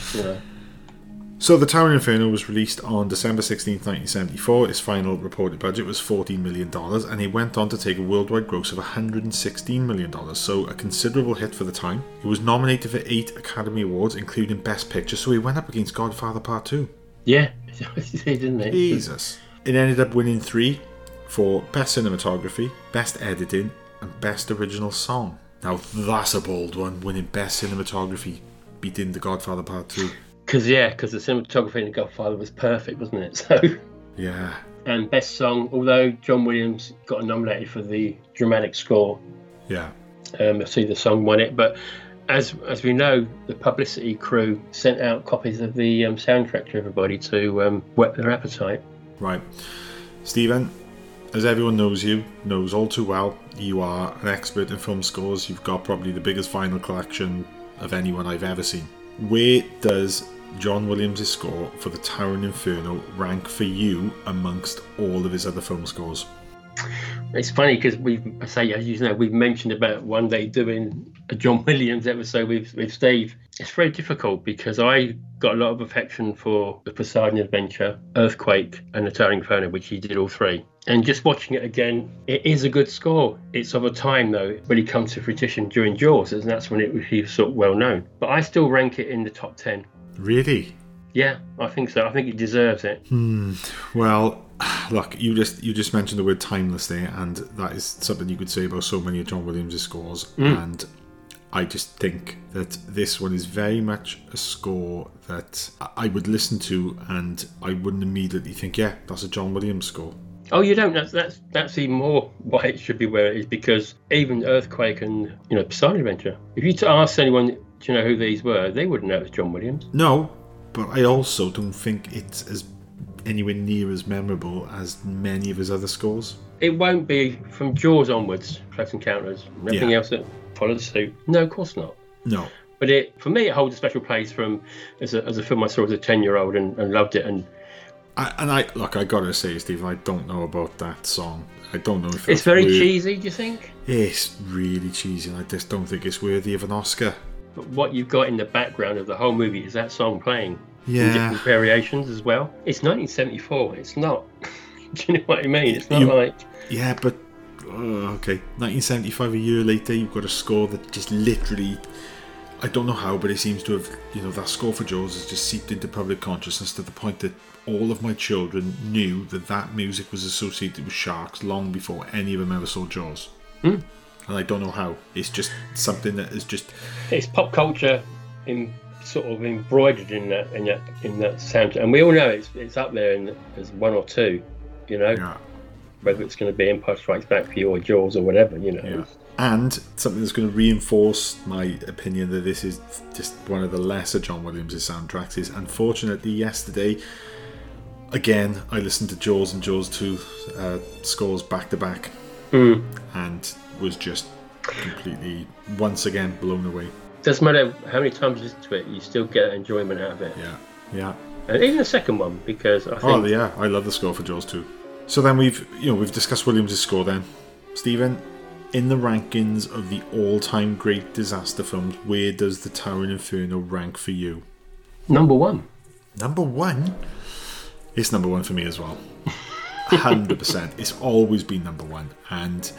So The Towering Inferno was released on December 16th, 1974. Its final reported budget was $14 million, and it went on to take a worldwide gross of $116 million, so a considerable hit for the time. It was nominated for 8 Academy Awards, including Best Picture, so it went up against Godfather Part 2. Yeah, didn't it? Jesus. It ended up winning 3 for Best Cinematography, Best Editing, and Best Original Song. Now that's a bold one, winning Best Cinematography, beating The Godfather Part 2. Because the cinematography in The Godfather was perfect, wasn't it? So yeah. And Best Song, although John Williams got nominated for the dramatic score. Yeah. I see the song won it, but as we know, the publicity crew sent out copies of the soundtrack to everybody to whet their appetite. Right. Stephen, as everyone knows all too well, you are an expert in film scores. You've got probably the biggest vinyl collection of anyone I've ever seen. Where does John Williams' score for The Towering Inferno rank for you amongst all of his other film scores? It's funny because we've mentioned about one day doing a John Williams episode with Steve. It's very difficult because I got a lot of affection for The Poseidon Adventure, Earthquake, and The Towering Inferno, which he did all 3. And just watching it again, it is a good score. It's of a time, though, when he comes to fruition during Jaws, and that's when he was sort of well known. But I still rank it in the top 10. Really? Yeah, I think so. I think it deserves it. Well, look, you just mentioned the word timeless there, and that is something you could say about so many of John Williams' scores. And I just think that this one is very much a score that I would listen to, and I wouldn't immediately think, yeah, that's a John Williams score. Oh, you don't. That's even more why it should be where it is, because even Earthquake and Poseidon Adventure. If you ask anyone, do you know who these were? They wouldn't know it was John Williams. No, but I also don't think it's as anywhere near as memorable as many of his other scores. It won't be from Jaws onwards. Close Encounters, everything else that followed suit. No, of course not. No. But for me, it holds a special place as a film I saw as a 10-year-old and loved it. And I gotta say, Stephen, I don't know about that song. I don't know if it's very cheesy. Do you think? It's really cheesy, and I just don't think it's worthy of an Oscar. But what you've got in the background of the whole movie is that song playing in Yeah. different variations as well. It's 1974. It's not. Do you know what I mean? It's not like. Yeah, but okay, 1975. A year later, you've got a score that just literally. I don't know how, but it seems to have, that score for Jaws has just seeped into public consciousness to the point that all of my children knew that music was associated with sharks long before any of them ever saw Jaws. And I don't know how. It's just something that is just... It's pop culture sort of embroidered in that soundtrack. And we all know it's up there as one or two, Yeah. Whether it's going to be Empire Strikes Back for you or Jaws or whatever, Yeah. And something that's going to reinforce my opinion that this is just one of the lesser John Williams' soundtracks is, unfortunately, yesterday, again, I listened to Jaws and Jaws 2 scores back to back and was just completely, once again, blown away. Doesn't matter how many times you listen to it, you still get enjoyment out of it. Yeah. And even the second one, because I think... Oh, yeah, I love the score for Jaws 2. So then we've discussed Williams' score then. Stephen, in the rankings of the all-time great disaster films, where does The Towering Inferno rank for you? Number one. Number one? It's number one for me as well. 100%. It's always been number one. And,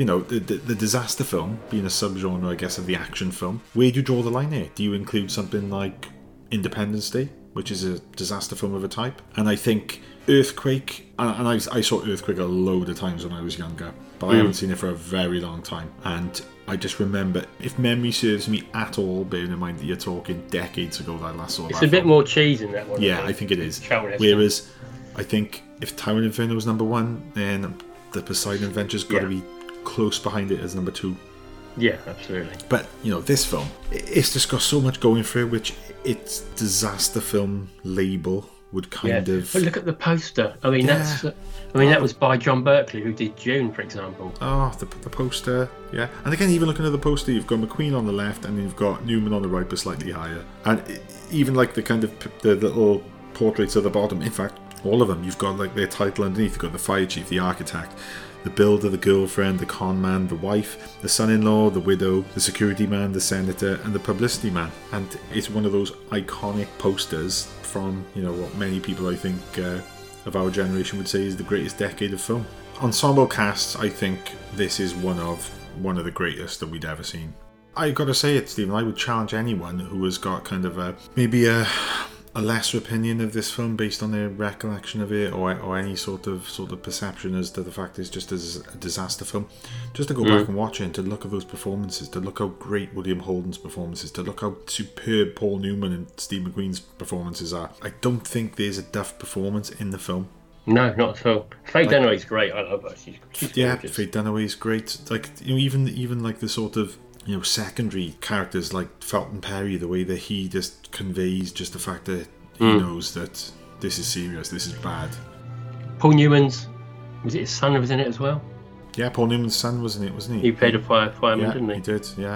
the disaster film, being a subgenre, I guess, of the action film, where do you draw the line here? Do you include something like Independence Day, which is a disaster film of a type? And I think Earthquake, and I saw Earthquake a load of times when I was younger, but I haven't seen it for a very long time. And I just remember, if memory serves me at all, bearing in mind that you're talking decades ago that I last saw that. It's a bit more cheese in that one. Yeah, I think it is. Whereas, I think if Towering Inferno was number one, then the Poseidon Adventure's got to be close behind it as number two. Yeah, absolutely. But, this film, it's just got so much going for it, which its disaster film label would kind of... But look at the poster. I mean, that was by John Berkeley, who did Dune, for example. Oh, the poster, yeah. And again, even looking at the poster, you've got McQueen on the left, and you've got Newman on the right, but slightly higher. And even like the kind of the little portraits at the bottom, in fact, all of them, you've got like their title underneath. You've got the fire chief, the architect, the builder, the girlfriend, the con man, the wife, the son-in-law, the widow, the security man, the senator, and the publicity man. And it's one of those iconic posters from, what many people, I think, of our generation would say is the greatest decade of film. Ensemble casts, I think this is one of the greatest that we'd ever seen. I got to say it, Stephen, I would challenge anyone who has got kind of maybe a lesser opinion of this film based on their recollection of it, or any sort of perception as to the fact it's just as a disaster film, just to go back and watch it and to look at those performances, to look how great William Holden's performances, to look how superb Paul Newman and Steve McQueen's performances are. I don't think there's a duff performance in the film. No, not at all. Faye Dunaway's great. I love her. She's gorgeous. Faye Dunaway's great. Like, even like the sort of secondary characters like Felton Perry, the way that he just conveys just the fact that he knows that this is serious, this is bad. Paul Newman's, was it his son who was in it as well? Yeah, Paul Newman's son was in it, wasn't he? He played a fireman, didn't he? He did, yeah.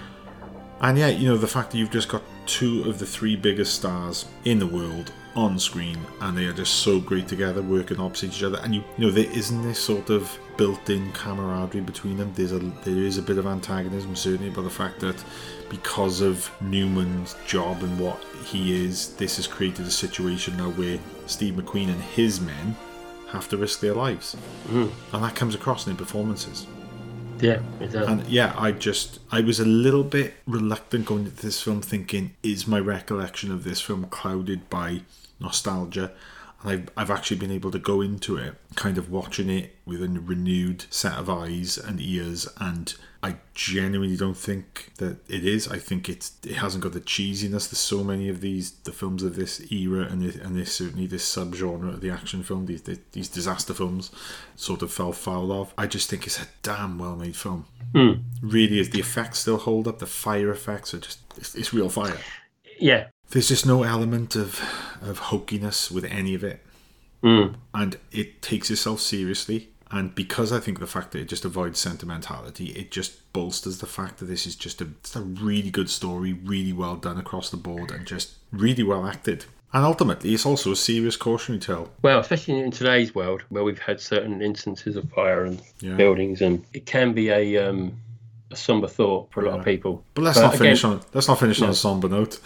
And yeah, the fact that you've just got two of the three biggest stars in the world on screen, and they are just so great together, working opposite each other, and there isn't this sort of built-in camaraderie between them. There is a bit of antagonism, certainly, but the fact that because of Newman's job and what he is, this has created a situation now where Steve McQueen and his men have to risk their lives, and that comes across in their performances. Yeah, it does. And yeah, I was a little bit reluctant going into this film thinking, is my recollection of this film clouded by nostalgia? And I've actually been able to go into it, kind of watching it with a renewed set of eyes and ears, and I genuinely don't think that it is. I think it hasn't got the cheesiness. There's so many of the films of this era, and this certainly this subgenre of the action film, these disaster films, sort of fell foul of. I just think it's a damn well made film. Really is. The effects still hold up. The fire effects are just it's real fire. Yeah. There's just no element of hokiness with any of it. And it takes itself seriously. And because I think the fact that it just avoids sentimentality, it just bolsters the fact that this is just a really good story, really well done across the board, and just really well acted. And ultimately, it's also a serious cautionary tale. Well, especially in today's world, where we've had certain instances of fire and buildings, and it can be a somber thought for a lot of people. But let's not finish on a somber note.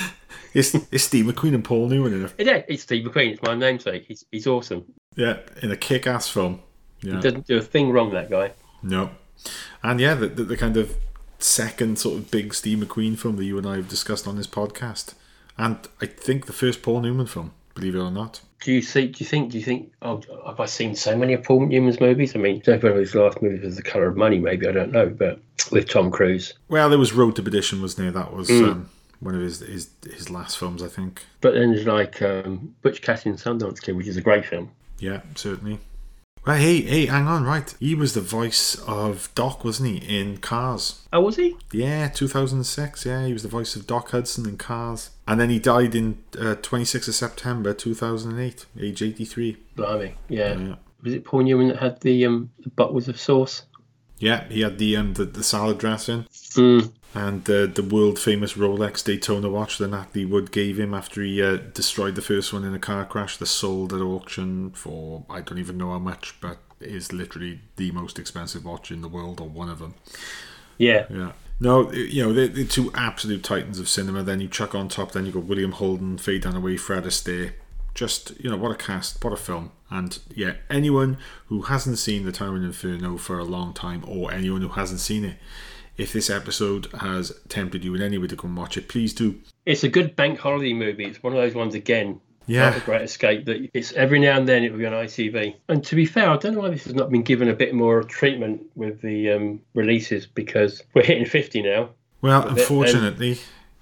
It's Steve McQueen and Paul Newman in it. Yeah, it's Steve McQueen. It's my namesake. He's awesome. Yeah, in a kick-ass film. Yeah. He doesn't do a thing wrong, that guy. No. And yeah, the kind of second sort of big Steve McQueen film that you and I have discussed on this podcast. And I think the first Paul Newman film, believe it or not. Do you think? Oh, have I seen so many of Paul Newman's movies? I mean, I don't know if his last movie was The Colour of Money. Maybe, I don't know, but with Tom Cruise. Well, there was Road to Perdition, wasn't there? That was one of his last films, I think. But then there's like Butch Cassidy and Sundance Kid, which is a great film. Yeah, certainly. Well, hey, hang on, right. He was the voice of Doc, wasn't he, in Cars? Oh, was he? Yeah, 2006, yeah. He was the voice of Doc Hudson in Cars. And then he died in 26th of September 2008, age 83. Blimey, yeah. Was it Paul Newman that had the bottles of sauce? Yeah, he had the salad dressing. And the world-famous Rolex Daytona watch that Natalie Wood gave him after he destroyed the first one in a car crash that sold at auction for, I don't even know how much, but is literally the most expensive watch in the world, or one of them. Yeah. Yeah. No, they're two absolute titans of cinema. Then you chuck on top, then you got William Holden, Faye Dunaway, Fred Astaire. Just, what a cast, what a film. And yeah, anyone who hasn't seen The Towering Inferno for a long time, or anyone who hasn't seen it, if this episode has tempted you in any way to come watch it, please do. It's a good bank holiday movie. It's one of those ones, again, like The Great Escape, that it's every now and then it will be on ITV. And to be fair, I don't know why this has not been given a bit more treatment with the releases, because we're hitting 50 now. Well, unfortunately,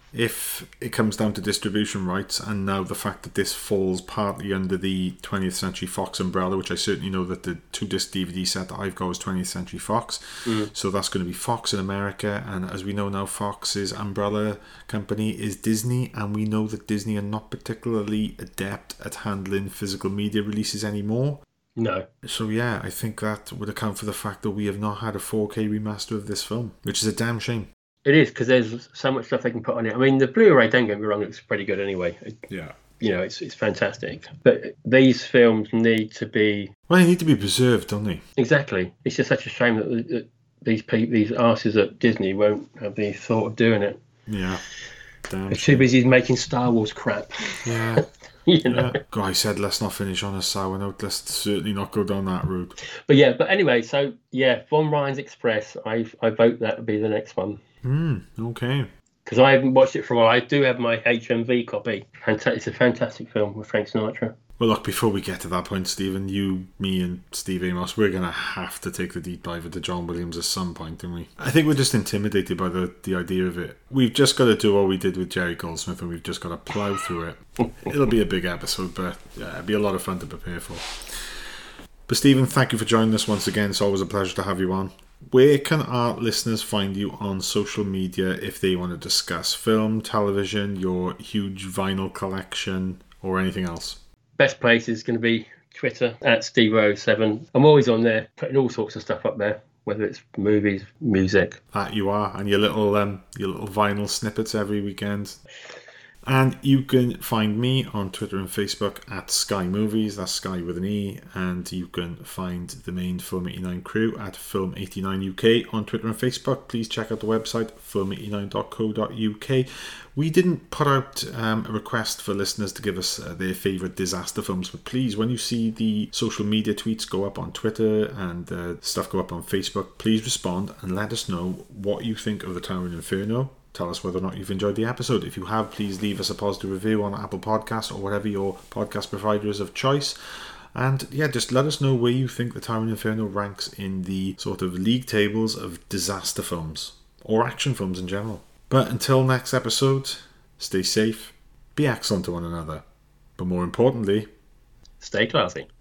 if it comes down to distribution rights, and now the fact that this falls partly under the 20th Century Fox umbrella, which I certainly know that the 2-disc DVD set that I've got is 20th Century Fox, so that's going to be Fox in America, and as we know now, Fox's umbrella company is Disney, and we know that Disney are not particularly adept at handling physical media releases anymore. No. So yeah, I think that would account for the fact that we have not had a 4K remaster of this film, which is a damn shame. It is, because there's so much stuff they can put on it. I mean, the Blu-ray, don't get me wrong, looks pretty good anyway. Yeah. It's fantastic. But these films need to be... Well, they need to be preserved, don't they? Exactly. It's just such a shame that these arses at Disney won't have the thought of doing it. Yeah. They're too busy making Star Wars crap. Yeah. Yeah. God, I said let's not finish on a sour note. Let's certainly not go down that route. But anyway, so yeah, Von Ryan's Express, I vote that would be the next one. Okay. Because I haven't watched it for a while. I do have my HMV copy. It's a fantastic film with Frank Sinatra. Well, look, before we get to that point, Stephen, you, me and Steve Amos, we're going to have to take the deep dive into John Williams at some point, don't we? I think we're just intimidated by the idea of it. We've just got to do what we did with Jerry Goldsmith, and we've just got to plough through it. It'll be a big episode, but yeah, it'll be a lot of fun to prepare for. But Stephen, thank you for joining us once again. It's always a pleasure to have you on. Where can our listeners find you on social media if they want to discuss film, television, your huge vinyl collection, or anything else? Best place is going to be Twitter at Steve07. I'm always on there, putting all sorts of stuff up there, whether it's movies, music. That you are, and your little vinyl snippets every weekend. And you can find me on Twitter and Facebook at Sky Movies, that's Sky with an E, and you can find the main Film 89 crew at Film 89 UK on Twitter and Facebook. Please check out the website, film89.co.uk. We didn't put out a request for listeners to give us their favourite disaster films, but please, when you see the social media tweets go up on Twitter and stuff go up on Facebook, please respond and let us know what you think of The Towering Inferno. tell us whether or not you've enjoyed the episode. If you have, please leave us a positive review on Apple Podcasts or whatever your podcast provider is of choice. And yeah, just let us know where you think The Towering Inferno ranks in the sort of league tables of disaster films, or action films in general. But until next episode, stay safe, be excellent to one another, but more importantly, stay classy.